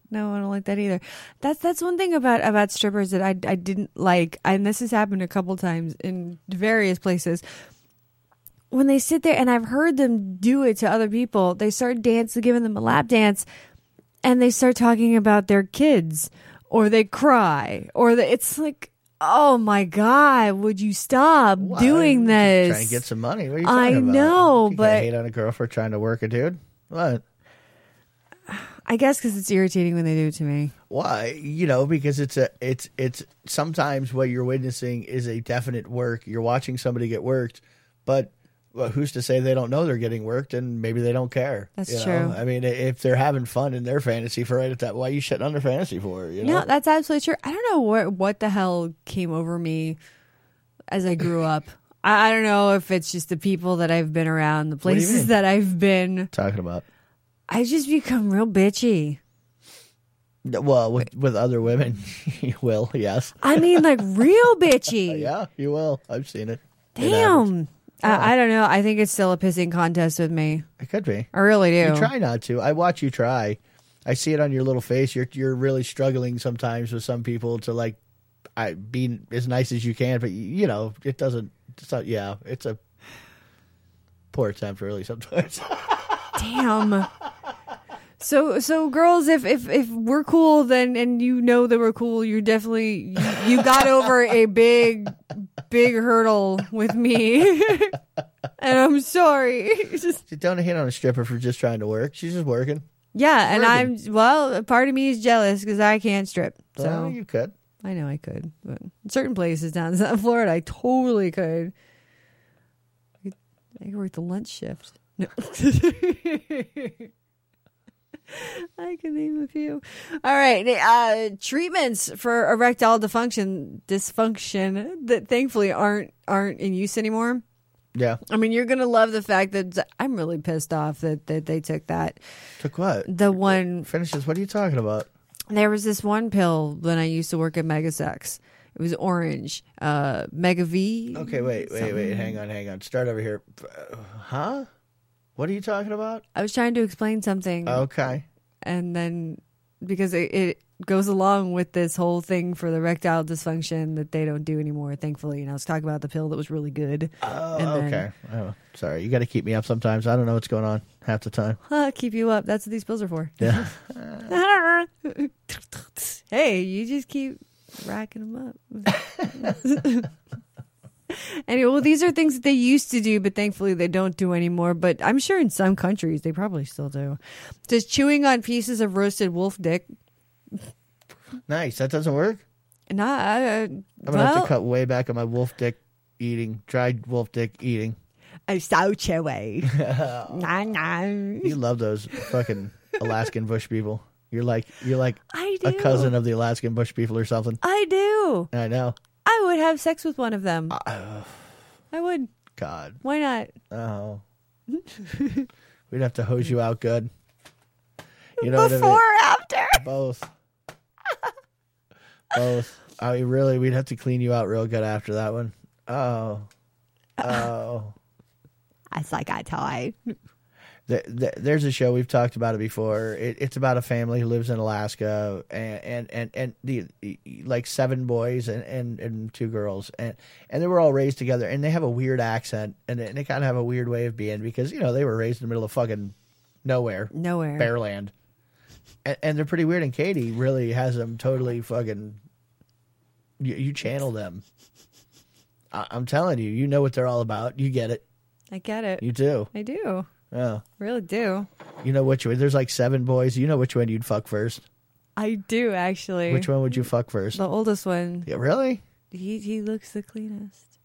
No, I don't like that either. That's that's one thing about about strippers that I I didn't like, and this has happened a couple times in various places. When they sit there, and I've heard them do it to other people, they start dancing, giving them a lap dance, and they start talking about their kids, or they cry, or they, it's like, oh my God, would you stop Why? doing this? Trying to get some money. What are you I talking about? know, you but can't hate on a girl for trying to work a dude. What? I guess because it's irritating when they do it to me. Why? You know, because it's a, it's, it's sometimes what you're witnessing is a definite work. You're watching somebody get worked, but well, who's to say they don't know they're getting worked and maybe they don't care? That's you know? true. I mean, if they're having fun in their fantasy for right at that, why are you shitting on their fantasy for? You know? No, that's absolutely true. I don't know what what the hell came over me as I grew up. I, I don't know if it's just the people that I've been around, the What do you places mean? that I've been. Talking about. I just become real bitchy. Well, with with other women, you will. Yes. I mean, like real bitchy. Yeah, you will. I've seen it. It happens. Damn. I, I don't know. I think it's still a pissing contest with me. It could be. I really do. You try not to. I watch you try. I see it on your little face. You're you're really struggling sometimes with some people to like, I be as nice as you can, but you know it doesn't. It's not. Yeah, it's a poor attempt, really. Sometimes. Damn. So, so girls, if, if, if we're cool, then, and you know that we're cool, you definitely, you, you got over a big, big hurdle with me. And I'm sorry. Just, don't hit on a stripper for just trying to work. She's just working. yeah. And Working. I'm, well, part of me is jealous because I can't strip. So Well, you could. I know I could, but in certain places down in South Florida, I totally could. I could, I could work the lunch shift. No. I can name a few. All right. Uh, treatments for erectile dysfunction, dysfunction that thankfully aren't aren't in use anymore. Yeah. I mean, you're gonna love the fact that I'm really pissed off that, that they took that. Took what? The one finishes. What are you talking about? There was this one pill when I used to work at Megasex. It was orange. Uh, Mega V. Okay, wait, wait, something. wait. Hang on, hang on. Start over here. Uh, Huh? What are you talking about? I was trying to explain something. Okay. And then because it, it goes along with this whole thing for the erectile dysfunction that they don't do anymore, thankfully. And I was talking about the pill that was really good. Oh, and then, okay. Oh, sorry. You got to keep me up sometimes. I don't know what's going on half the time. Huh, keep you up. That's what these pills are for. Yeah. Hey, you just keep racking them up. Anyway, well, these are things that they used to do, but thankfully they don't do anymore. But I'm sure in some countries they probably still do. Does chewing on pieces of roasted wolf dick? Nice. That doesn't work? Nah, uh, I'm going to have to cut way back on my wolf dick eating, dried wolf dick eating. I'm so chewy. Nah, nah. You love those fucking Alaskan bush people. You're like you're like I a do. cousin of the Alaskan bush people or something. I do. I know. I would have sex with one of them. Uh, I would. God. Why not? Oh. We'd have to hose you out good. You know Before what or I after? mean? Both. Both. I mean, really, we'd have to clean you out real good after that one. Oh. Oh. That's like I toy. The, the, there's a show, we've talked about it before. It, it's about a family who lives in Alaska, and and and, and the like seven boys and, and, and two girls, and and they were all raised together, and they have a weird accent, and they, and they kind of have a weird way of being because you know they were raised in the middle of fucking nowhere, nowhere, bare land, and, and they're pretty weird. And Katie really has them totally fucking. You, you channel them. I, I'm telling you, you know what they're all about. You get it. I get it. You do. I do. Yeah. Really do. You know which one? There's like seven boys. You know which one you'd fuck first. I do, actually. Which one would you fuck first? The oldest one. Yeah, really? He he looks the cleanest.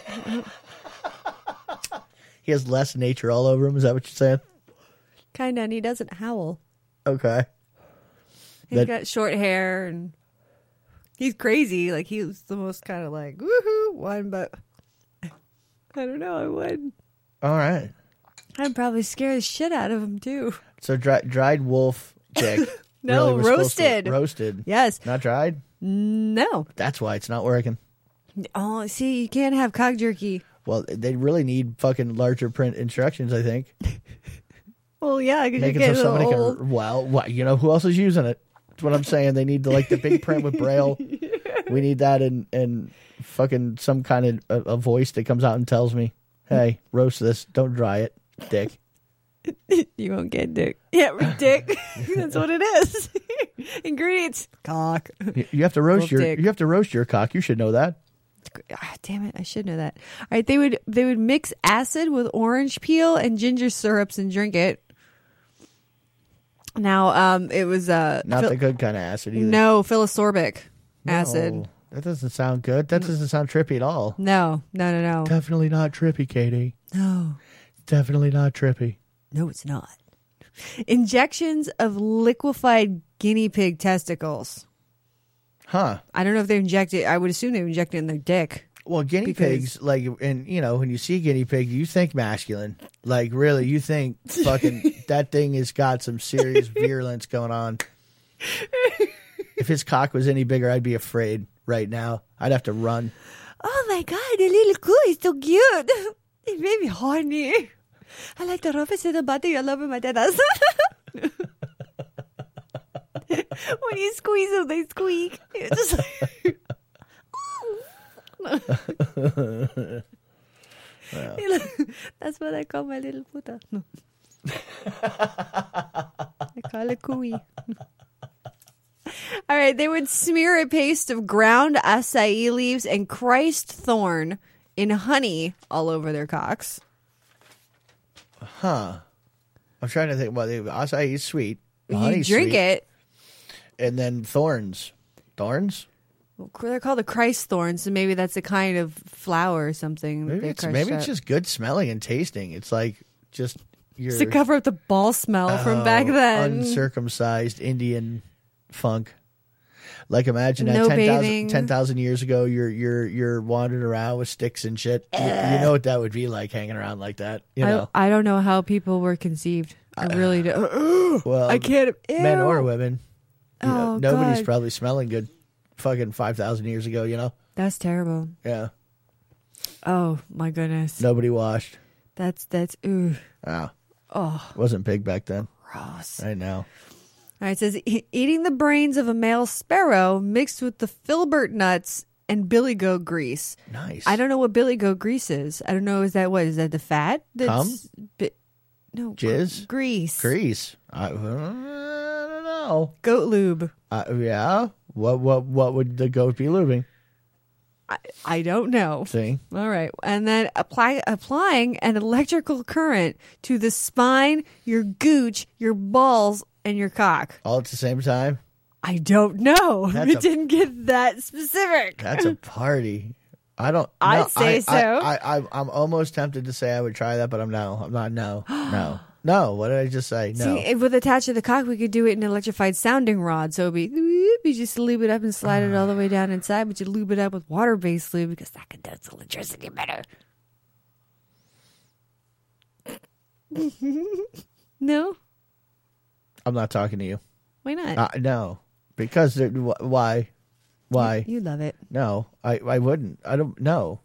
He has less nature all over him. Is that what you're saying? Kinda, and he doesn't howl. Okay. He's That- got short hair and he's crazy. Like he's the most kind of like woohoo one, but I don't know. I would. All right. I'd probably scare the shit out of him too. So dry, dried wolf dick. No, really was supposed to- roasted. roasted. Yes. Not dried? No. That's why it's not working. Oh, see, you can't have cock jerky. Well, they really need fucking larger print instructions, I think. Well, yeah, because you Make it get so a somebody old. can. Well, what, you know who else is using it? That's what I'm saying. They need the like the big print with Braille. We need that and and fucking some kind of a, a voice that comes out and tells me, "Hey, roast this. Don't dry it, dick." You won't get dick. Yeah, dick. That's what it is. Ingredients: cock. You, you have to roast Little your. dick. You have to roast your cock. You should know that. Ah, damn it! I should know that. All right, they would they would mix acid with orange peel and ginger syrups and drink it. Now, um, it was uh Not phil- the good kind of acid either. no philosorbic acid. No, that doesn't sound good. That doesn't sound trippy at all. No, no, no, no, Definitely not trippy, Katie. no, Definitely not trippy. no. It's not. Injections of liquefied guinea pig testicles. Huh. I don't know if they inject it. I would assume they inject it in their dick. Well, guinea Because- pigs, like, and you know, when you see a guinea pig, you think masculine. Like, really, you think fucking that thing has got some serious virulence going on. If his cock was any bigger, I'd be afraid right now. I'd have to run. Oh my god, the little coo is so cute. It made me horny. I like the roughest little body all over my tetas. When you squeeze them, they squeak. It's just like... That's what I call my little puta. No. I call it cooey. All right, they would smear a paste of ground acai leaves and Christ thorn in honey all over their cocks. Huh. I'm trying to think. Well, the acai is sweet. The You honey's drink sweet. it. And then thorns. Thorns? Well, they're called the Christ thorns, so maybe that's a kind of flower or something. that Maybe, they're it's, crushed maybe it's up. just good smelling and tasting. It's like just your... It's to cover up the ball smell from back Oh, then. Uncircumcised Indian funk. Like imagine No that bathing. ten thousand years ago, you're you're you're wandering around with sticks and shit. You, you know what that would be like hanging around like that. You know, I, I don't know how people were conceived. I really do. well, I can't. men ew. or women. You know, Oh, nobody's God. probably smelling good. Fucking five thousand years ago, you know. That's terrible. Yeah, Oh my goodness. nobody washed. That's that's ooh. Wow, Oh, wasn't big back then. gross. I know. All right, it says "E- eating the brains of a male sparrow mixed with the filbert nuts and billy goat grease. Nice. I don't know what billy goat grease is. I don't know. Is that what? Is that the fat? That's bi- no Jizz? grease. Grease. I, I don't know. Goat lube. Uh, yeah. What what what would the goat be lubing? I, I don't know. See. All right, and then apply applying an electrical current to the spine, your gooch, your balls, and your cock. All at the same time? I don't know. That's It a- didn't get that specific. That's a party. I don't. I'd no, say I, so. I, I, I, I'm almost tempted to say I would try that, but I'm no. I'm not. No. No. No. What did I just say? No. See, if with attached to the cock, we could do it in an electrified sounding rod. So it'd be, whoop, you just lube it up and slide it all the way down inside, but you lube it up with water-based lube because that conducts electricity better. No? I'm not talking to you. Why not? Uh, no. Because there, wh- why? Why? You, you love it. No. I. I wouldn't. I don't. No.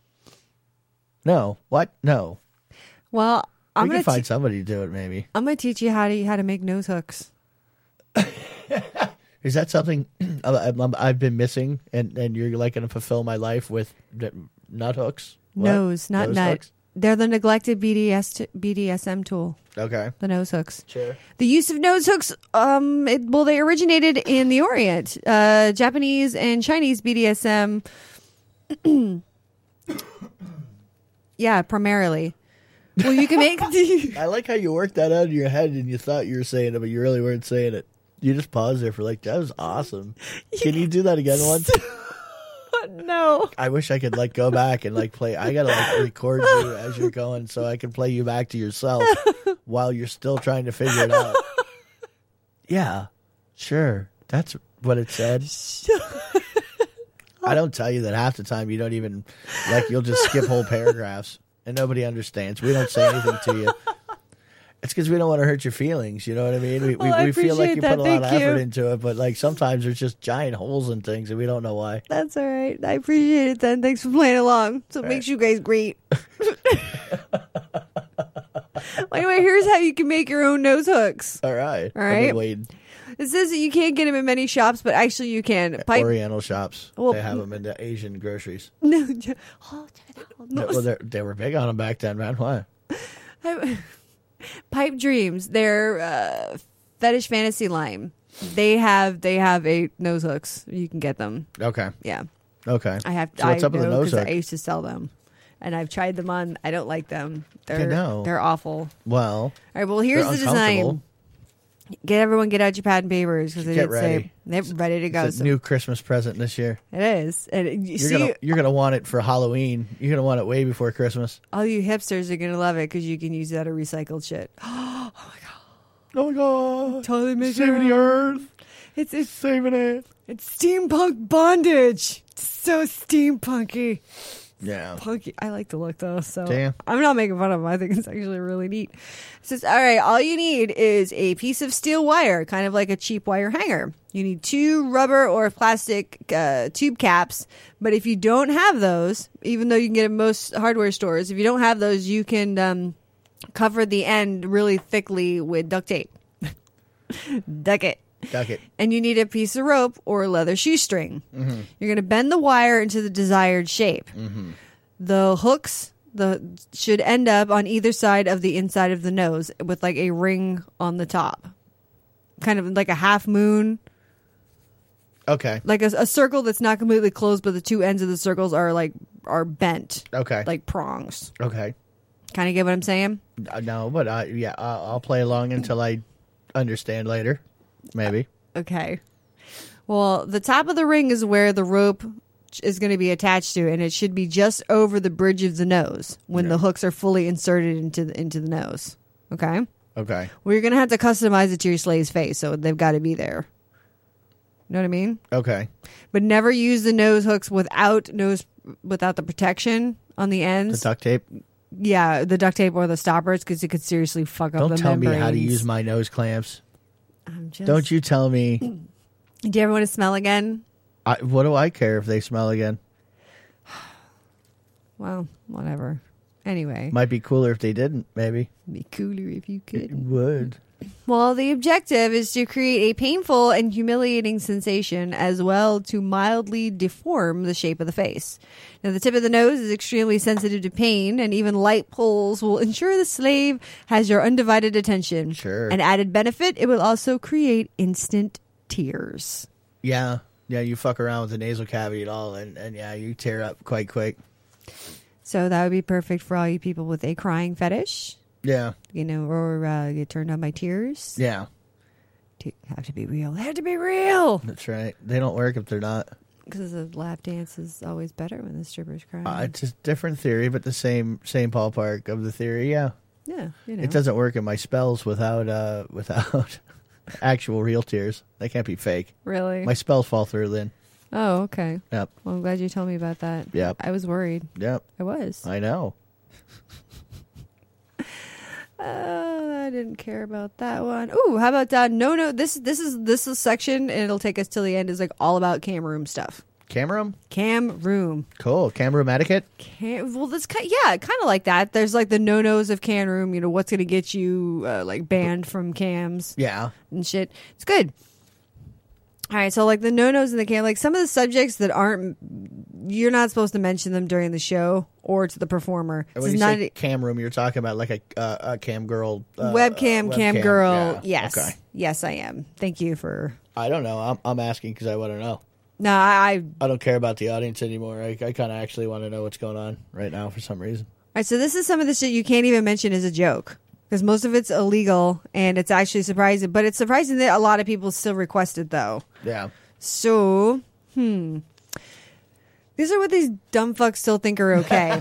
No. What? No. Well, I'm we gonna can find te- somebody to do it. Maybe. I'm gonna teach you how to how to make nose hooks. Is that something I- I'm- I've been missing, and, and you're like going to fulfill my life with the nut hooks? What? Nose, not Nose nut. hooks? They're the neglected B D S t- B D S M tool. Okay. The nose hooks. Sure. The use of nose hooks, um, it, well, they originated in the Orient. Uh, Japanese and Chinese B D S M. Yeah, primarily. Well, you can make. I like how you worked that out in your head and you thought you were saying it, but you really weren't saying it. You just paused there for like, that was awesome. Can you do that again once? No. I wish I could like go back and like play. I gotta like record you as you're going so I can play you back to yourself while you're still trying to figure it out. Yeah, sure. That's what it said. I don't tell you that half the time you don't even like. You'll just skip whole paragraphs and nobody understands. We don't say anything to you. It's because we don't want to hurt your feelings. You know what I mean? We Well, I we, we feel like you appreciate put a that. lot of Thank effort you. into it, but like sometimes there's just giant holes in things and we don't know why. That's all right. I appreciate it then. Thanks for playing along. So it All makes you guys great. Well, anyway, here's how you can make your own nose hooks. All right. All I've right. been waiting. It says that you can't get them in many shops, but actually you can. Pipe- Oriental shops. Well, they have them in the Asian groceries. No, oh, No, well, they're- they were big on them back then, man. Why? Pipe Dreams, their uh, fetish fantasy line. They have they have eight nose hooks. You can get them. Okay. Yeah. Okay. I have. So what's I up with the know nose 'cause hook? I used to sell them, and I've tried them on. I don't like them. They're know. they're awful. Well. All right. Well, here's they're the design. uncomfortable. Get everyone get out your pad and papers because they Get did ready. say they're ready to go. It's a So new Christmas present this year. it is, and you You're see, gonna you're gonna want it for Halloween. You're gonna want it way before Christmas. all you hipsters are gonna love it because you can use that as recycled shit. Oh my god! Totally make saving the earth. It's it's saving it. It's steampunk bondage. It's so steampunky. Yeah. Punky. I like the look though, so Damn. I'm not making fun of them. I think it's actually really neat. It says, all right, all you need is a piece of steel wire, kind of like a cheap wire hanger. You need two rubber or plastic uh, tube caps, but if you don't have those, even though you can get them at most hardware stores, if you don't have those, you can um, cover the end really thickly with duct tape. Duck it. Duck it. And you need a piece of rope or a leather shoestring. Mm-hmm. You're going to bend the wire into the desired shape. Mm-hmm. The hooks the should end up on either side of the inside of the nose with like a ring on the top. Kind of like a half moon. Okay. Like a, a circle that's not completely closed, but the two ends of the circles are like are bent. Okay. Like prongs. Okay. Kind of get what I'm saying? Uh, no, but uh, yeah, I'll, I'll play along until I understand later. Maybe. Okay. Well, the top of the ring is where the rope is going to be attached to, and it should be just over the bridge of the nose when Yeah. the hooks are fully inserted into the, into the nose. Okay? Okay. Well, you're going to have to customize it to your slave's face, so they've got to be there. You know what I mean? Okay. But never use the nose hooks without nose without the protection on the The ends. duct tape. Yeah, the duct tape or the stoppers, because it could seriously fuck up Don't the tell membranes. me how to use my nose clamps. I'm just... Don't you tell me. Do you ever want to smell again? I, what do I care if they smell again? Well, whatever. Anyway. Might be cooler if they didn't, maybe. Be cooler if you could. It would. Well, the objective is to create a painful and humiliating sensation as well to mildly deform the shape of the face. Now, the tip of the nose is extremely sensitive to pain, and even light pulls will ensure the slave has your undivided attention. Sure. An added benefit, it will also create instant tears. Yeah. Yeah, you fuck around with the nasal cavity at all, and, and yeah, you tear up quite quick. So that would be perfect for all you people with a crying fetish. Yeah. You know, or uh, get turned on by tears. Yeah. Te- have to be real. They have to be real. That's right. They don't work if they're not. Because the lap dance is always better when the stripper's crying. Uh, it's a different theory, but the same same ballpark of the theory. Yeah. Yeah, you know. It doesn't work in my spells without uh without actual real tears. They can't be fake. Really? My spells fall through then. Oh, okay. Yep. Well, I'm glad you told me about that. Yep. I was worried. Yep. I was. I know. Uh, I didn't care about that one. Ooh, how about that? No, no. This this is this is section, and it'll take us till the end. Is like all about cam room stuff. Cam room? Cam room. Cool. Cam room etiquette? Cam, well, that's kind yeah, kind of like that. There's like the no nos of cam room. You know what's going to get you uh, like banned from cams. Yeah. And shit. It's good. All right, so like the no-nos in the cam, like some of the subjects that aren't, you're not supposed to mention them during the show or to the performer. And This when is you not say cam room, you're talking about like a, uh, a cam girl. Uh, webcam, uh, cam webcam. girl. Yeah. Yes, Okay. yes, I am. Thank you for. I don't know. I'm, I'm asking because I want to know. No, I. I I don't care about the audience anymore. I, I kind of actually want to know what's going on right now for some reason. All right, so this is some of the shit you can't even mention as a joke because most of it's illegal and it's actually surprising. But it's surprising that a lot of people still request it though. Yeah. So, hmm. These are what these dumb fucks still think are okay.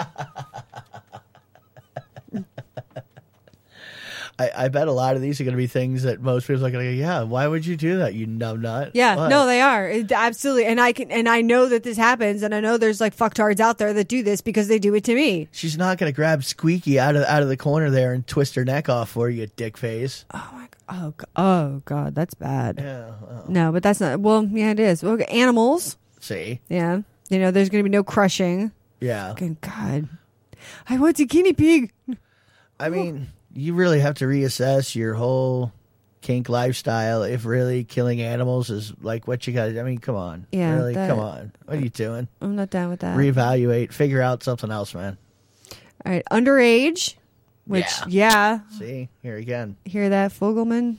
I, I bet a lot of these are going to be things that most people are going to go, yeah, why would you do that, you numbnut? Yeah, What? no, they are. It- absolutely. And I can and I know that this happens and I know there's like fucktards out there that do this because they do it to me. She's not going to grab Squeaky out of out of the corner there and twist her neck off for you, dick face. Oh my god. Oh, go- oh god, that's bad. Yeah. Oh. No, but that's not. Well, yeah, it is. Okay, animals. See? Yeah. You know, there's going to be no crushing. Yeah. Fucking god. I want a guinea pig. I mean, you really have to reassess your whole kink lifestyle if really killing animals is like what you got. I mean, come on. Yeah, really, that- come on. What are you doing? I'm not down with that. Reevaluate. Figure out something else, man. All right, underage, which yeah, See, here again. hear that, Fogelman?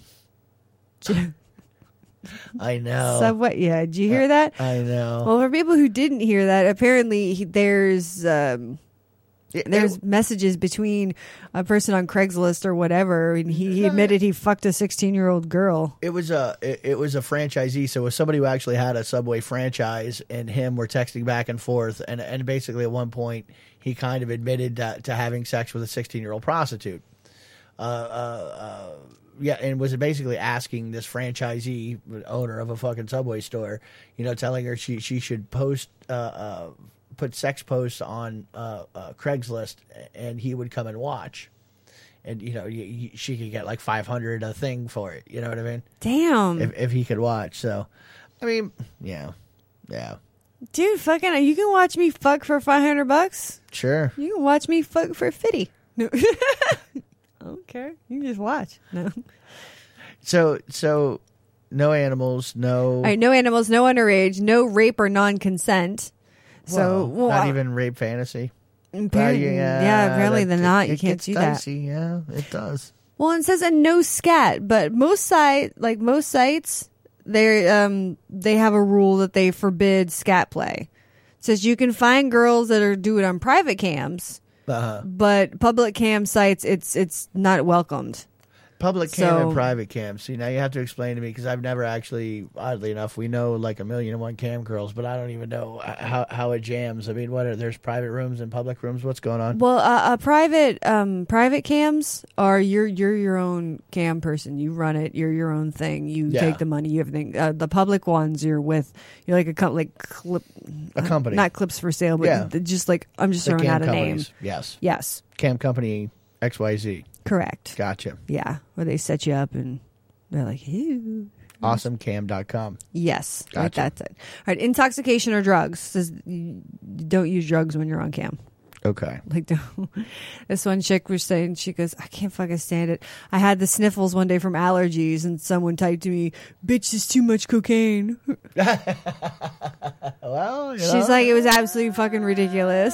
I know. Subway, yeah. Did you hear that? I know. Well, for people who didn't hear that, apparently he, there's um, there's it- messages between a person on Craigslist or whatever, and he, he admitted he fucked a sixteen year old girl. It was a it, it was a franchisee, so it was somebody who actually had a Subway franchise, and him were texting back and forth, and and basically at one point he kind of admitted to, to having sex with a sixteen year old prostitute. Uh, uh, uh, yeah, and was basically asking this franchisee owner of a fucking Subway store, you know, telling her she she should post uh, uh, put sex posts on uh, uh, Craigslist, and he would come and watch. And, you know, y y she could get like five hundred a thing for it. You know what I mean? Damn. If, if he could watch. So, I mean, yeah. Yeah. Dude, fucking, you can watch me fuck for five hundred bucks. Sure. You can watch me fuck for fifty. No. I don't care. You can just watch. No. So, so no animals, no. All right, no animals, no underage, no rape or non-consent. So, well, well, not even rape fantasy. Apparently, Well, yeah, apparently that- they're not. it- You it can't gets do that. dicey. Yeah, it does. Well, it says a no scat, but most site, like most sites, they um they have a rule that they forbid scat play. It says you can find girls that are do it on private cams, Uh-huh. but public cam sites, it's it's not welcomed. Public cam So- and private cam. See, now you have to explain to me because I've never actually, oddly enough, we know like a million and one cam girls, but I don't even know how how it jams. I mean, what are there's private rooms and public rooms? What's going on? Well, uh, a private um private cams are you're you're your own cam person. You run it. You're your own thing. You Yeah. take the money. You everything. Uh, the public ones, you're with. You're like a co- like clip. A company. Not clips for sale, but Yeah. th- just like I'm just The throwing cam out a name. companies. Yes. Yes. Cam company X Y Z. Correct. Gotcha. Yeah, where they set you up and they're like, ew. awesome cam dot com. Yes, like Gotcha. that's it. All right, intoxication or drugs. Says you don't use drugs when you're on cam. Okay. Like, don't. This one chick was saying, she goes, I can't fucking stand it. I had the sniffles one day from allergies, and someone typed to me, bitch, is too much cocaine. Well, you She's know. like, it was absolutely fucking ridiculous.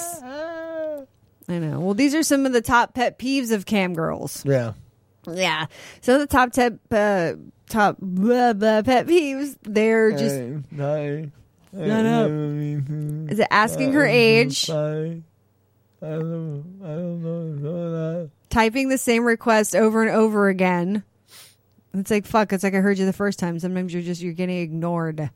I know. Well, these are some of the top pet peeves of cam girls. Yeah. Yeah. So the top tip, uh, top blah, blah, pet peeves, they're just Hey, hi. Shut up. Is it asking her age? I don't, I don't know. Typing the same request over and over again. It's like, fuck, it's like I heard you the first time. Sometimes you're just, you're getting ignored.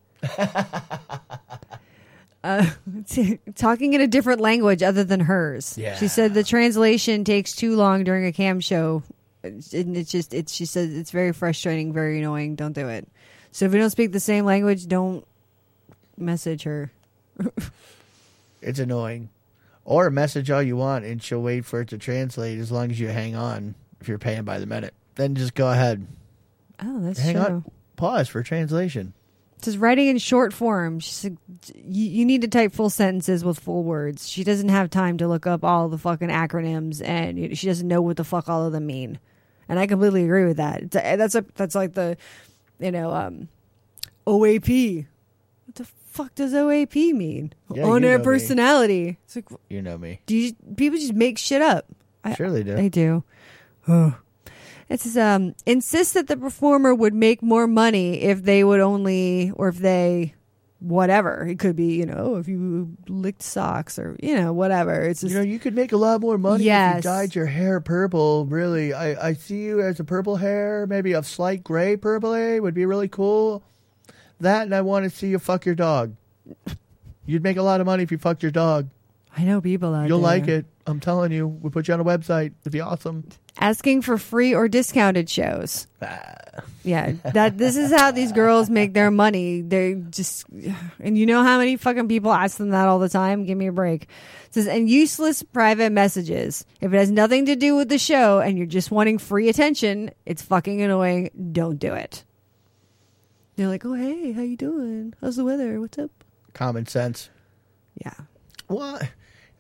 uh, t- talking in a different language other than hers. Yeah. She said the translation takes too long during a cam show. And it's just, it's, she said it's very frustrating, very annoying. Don't do it. So if you don't speak the same language, don't message her. It's annoying. Or message all you want and she'll wait for it to translate as long as you hang on if you're paying by the minute. Then just go ahead. Oh, that's hang true. on. Pause for translation. It says writing in short form. She said, you, you need to type full sentences with full words. She doesn't have time to look up all the fucking acronyms, and she doesn't know what the fuck all of them mean. And I completely agree with that. It's a- That's a that's like the, you know, um, O A P. What the fuck does O A P mean? Yeah, On you air know me. personality. It's like, You know me. do you, people just make shit up? I- Sure they do. They do. Ugh. It says, um, insist that the performer would make more money if they would only, or if they, whatever. It could be, you know, if you licked socks or, you know, whatever. It's just, You know, you could make a lot more money if Yes. you dyed your hair purple. Really, I, I see you as a purple hair, maybe a slight gray purple hair would be really cool. That, and I want to see you fuck your dog. You'd make a lot of money if you fucked your dog. I know people out You'll there. like it. I'm telling you. We'll put you on a website. It'd be awesome. Asking for free or discounted shows. Ah. Yeah, that this is how these girls make their money. They just, and you know how many fucking people ask them that all the time? Give me a break. It says, and useless private messages. If it has nothing to do with the show and you're just wanting free attention, it's fucking annoying. Don't do it. They're like, oh, hey, how you doing? How's the weather? What's up? Common sense. Yeah. What?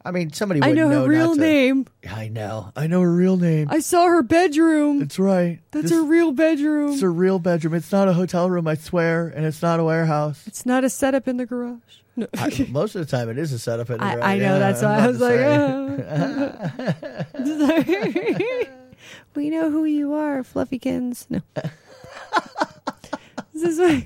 I mean, somebody I would know her know real not to- name. I know. I know her real name. I saw her bedroom. That's right. That's This- her real bedroom. It's a real bedroom. It's not a hotel room, I swear, and it's not a warehouse. It's not a setup in the garage. No. I, most of the time, it is a setup in the I, garage. I know. Yeah, That's why I'm I was about like, to say. uh. We know who you are, Fluffykins. No. This is why.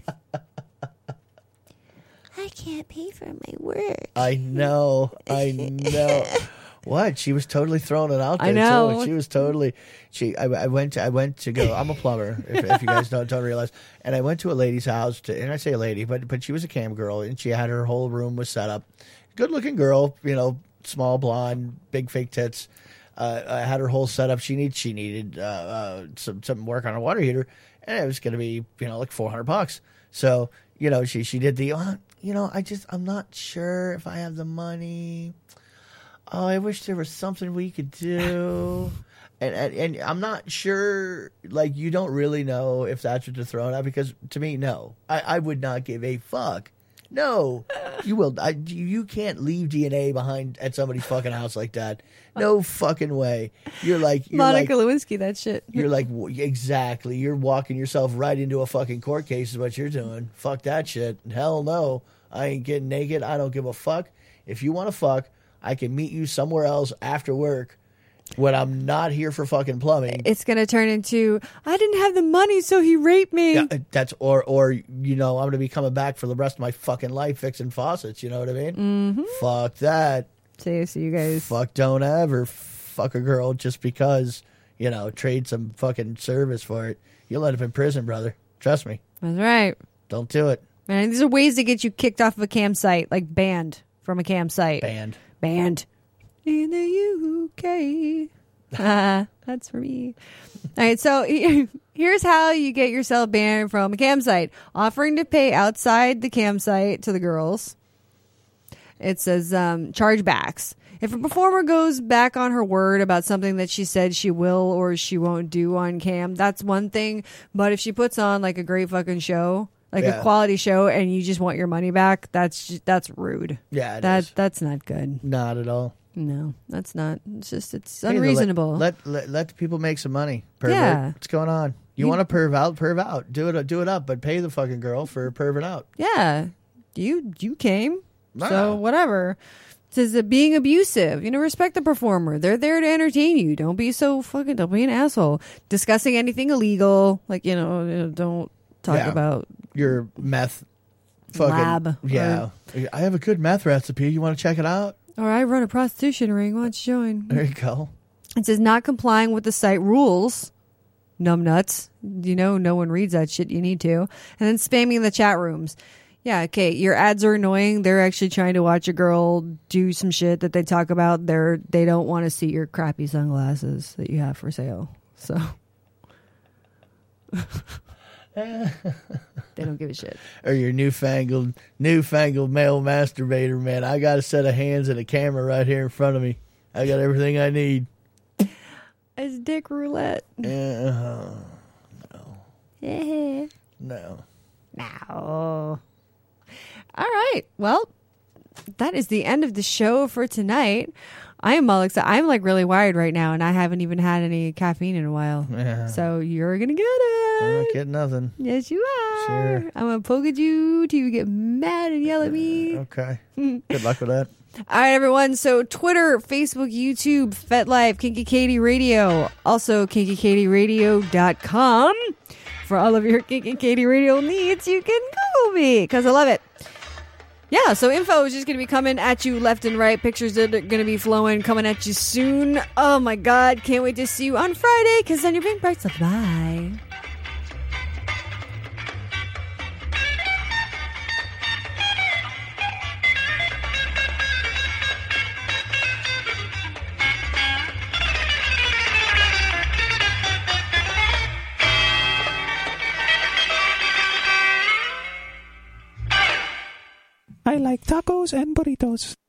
I can't pay for my work. I know. I know. What? She was totally throwing it out there I know. too. She was totally. She. I, I went. To, I went to go. I'm a plumber. If, if you guys don't don't realize. And I went to a lady's house. To, and I say a lady, but but she was a cam girl, and she had her whole room was set up. Good looking girl. You know, small blonde, big fake tits. Uh, I had her whole setup. She needed. She needed uh, uh, some some work on a water heater, and it was going to be you know like four hundred bucks. So you know she she did the. Uh, you know I just I'm not sure if I have the money. Oh, I wish there was something we could do. And, and and I'm not sure, like, you don't really know if that's what they're throwing out, because to me, no. I, I would not give a fuck. No. You will. I, you can't leave D N A behind at somebody's fucking house like that. No fucking way. You're like... You're Monica like, Lewinsky, that shit. You're like, w- exactly. You're walking yourself right into a fucking court case is what you're doing. Fuck that shit. Hell no. I ain't getting naked. I don't give a fuck. If you want to fuck... I can meet you somewhere else after work when I'm not here for fucking plumbing. It's going to turn into, I didn't have the money, so he raped me. Yeah, that's or or you know I'm going to be coming back for the rest of my fucking life fixing faucets. You know what I mean? Mm-hmm. Fuck that. See, so you guys. Fuck, don't ever fuck a girl just because you know trade some fucking service for it. You'll end up in prison, brother. Trust me. That's right. Don't do it. Man, these are ways to get you kicked off of a campsite, like banned from a campsite. Banned. Banned in the U K. Ah, that's for me. All right, so here's how you get yourself banned from a campsite. Offering to pay outside the campsite to the girls. It says um, chargebacks. If a performer goes back on her word about something that she said she will or she won't do on cam, that's one thing. But if she puts on like a great fucking show, like Yeah. a quality show, and you just want your money back, that's just, that's rude. Yeah, it that is. that's not good. Not at all. No, that's not. It's just it's Hey, let- unreasonable. Let, let let the people make some money. Pervert. Yeah. What's going on? You, You- want to perv out? Perv out. Do it. Do it up. But pay the fucking girl for perving out. Yeah, you you came, Nah. so whatever. It says that being abusive, you know, respect the performer. They're there to entertain you. Don't be so fucking. Don't be an asshole. Discussing anything illegal, like you know, you know, don't talk Yeah. about Your meth. Fucking lab. Yeah. I have a good meth recipe. You want to check it out? Or I run a prostitution ring. Why don't you join? There you go. It says not complying with the site rules. Numbnuts. You know, no one reads that shit. You need to. And then spamming the chat rooms. Yeah, okay. Your ads are annoying. They're actually trying to watch a girl do some shit that they talk about. They're they don't want to see your crappy sunglasses that you have for sale. So they don't give a shit. Or your newfangled, newfangled male masturbator, man. I got a set of hands and a camera right here in front of me. I got everything I need. It's dick roulette. Uh, Yeah. no. No. All right. Well, that is the end of the show for tonight. I am all excited. I'm like really wired right now, and I haven't even had any caffeine in a while. Yeah. So you're gonna get I'm it. not getting nothing. Yes, you are. Sure. I'm gonna poke at you till you get mad and yell at me. Okay. Good luck with that. All right, everyone. So Twitter, Facebook, YouTube, FetLife, Kinky Katie Radio. Also, kinky katie radio dot com. For all of your Kinky Katie Radio needs, you can Google me because I love it. Yeah, so info is just going to be coming at you left and right. Pictures that are going to be flowing, coming at you soon. Oh, my God. Can't wait to see you on Friday because then you're being bright. So bye. I like tacos and burritos.